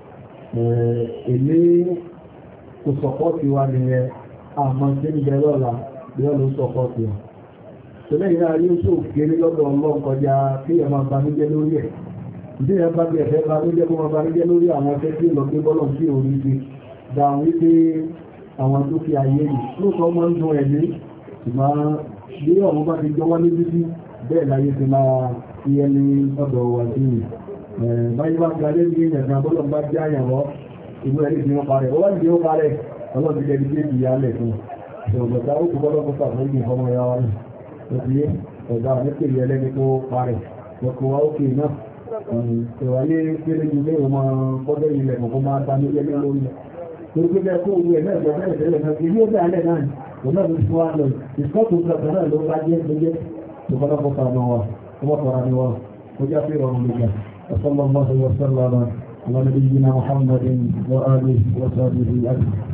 Speaker 1: èlé kò sọ̀pọ̀tì wa nìyẹn àmọ́ tí ń bẹ lọ́la bí wọ́n ló sọ̀pọ̀tì ọ̀ tẹ́lẹ̀ ìrìn ayé tó kéré lọ́dọ̀ ọlọ́run kọjá kí ẹ máa banújẹ́ lórí ẹ̀ ìdí ẹ̀ bá bí ẹ̀fẹ́ banújẹ́ kó máa banújẹ́ lórí àwọn ẹgbẹ́ tí lọ gbé bọ́lọ̀ sí orí ti dáhùn wípé àwọn tó fi ayé yìí lóòótọ́ máa ń dún ẹ̀mí ṣùgbọ́n bí ọ̀run bá ti jọwọ́ ní bíbí bẹ́ẹ̀ láyé ti máa sí ẹni ọ̀dọ̀ wà sí báyìí bá gbalé ní ìyẹ̀dá bọ́lọ̀ bá jẹ́ àyàwó ìwé ẹ̀rí tí ó parẹ́ ó wá ní ó parẹ́ ọlọ́dún jẹ́ ibi tí ìyálẹ̀ fún ṣọ̀gbọ̀ta ó kò bọ́lọ́ fún sàfẹ́jì ọmọ ya wa ní ó ti yé ọ̀gá nípìnlẹ̀ ẹlẹ́ni tó parẹ́ ọkọ̀ wa ó kè náà ìwà ní kéré ju lé ọmọ gbọ́dọ̀ ilẹ̀ kọ̀kọ́ máa ta ní ẹgbẹ́ lórí torí pé bẹ́ẹ̀ kó owó ẹ̀ mẹ́jọ bẹ́ẹ̀ tẹ́lẹ̀ náà ilé ó bẹ́ẹ̀ náà kò náà ló fún wa lọ ìsọ́tò gbọ̀gbọ̀ náà ló bá jẹ́ gbẹ́jẹ́ tó bọ́lọ́ fún sàmọ́ wa ọmọ fọ́ra ni wa ó já sí ìrọ̀rùn lójà وصلى الله وسلم على نبينا محمد وآله وصحبه أجمعين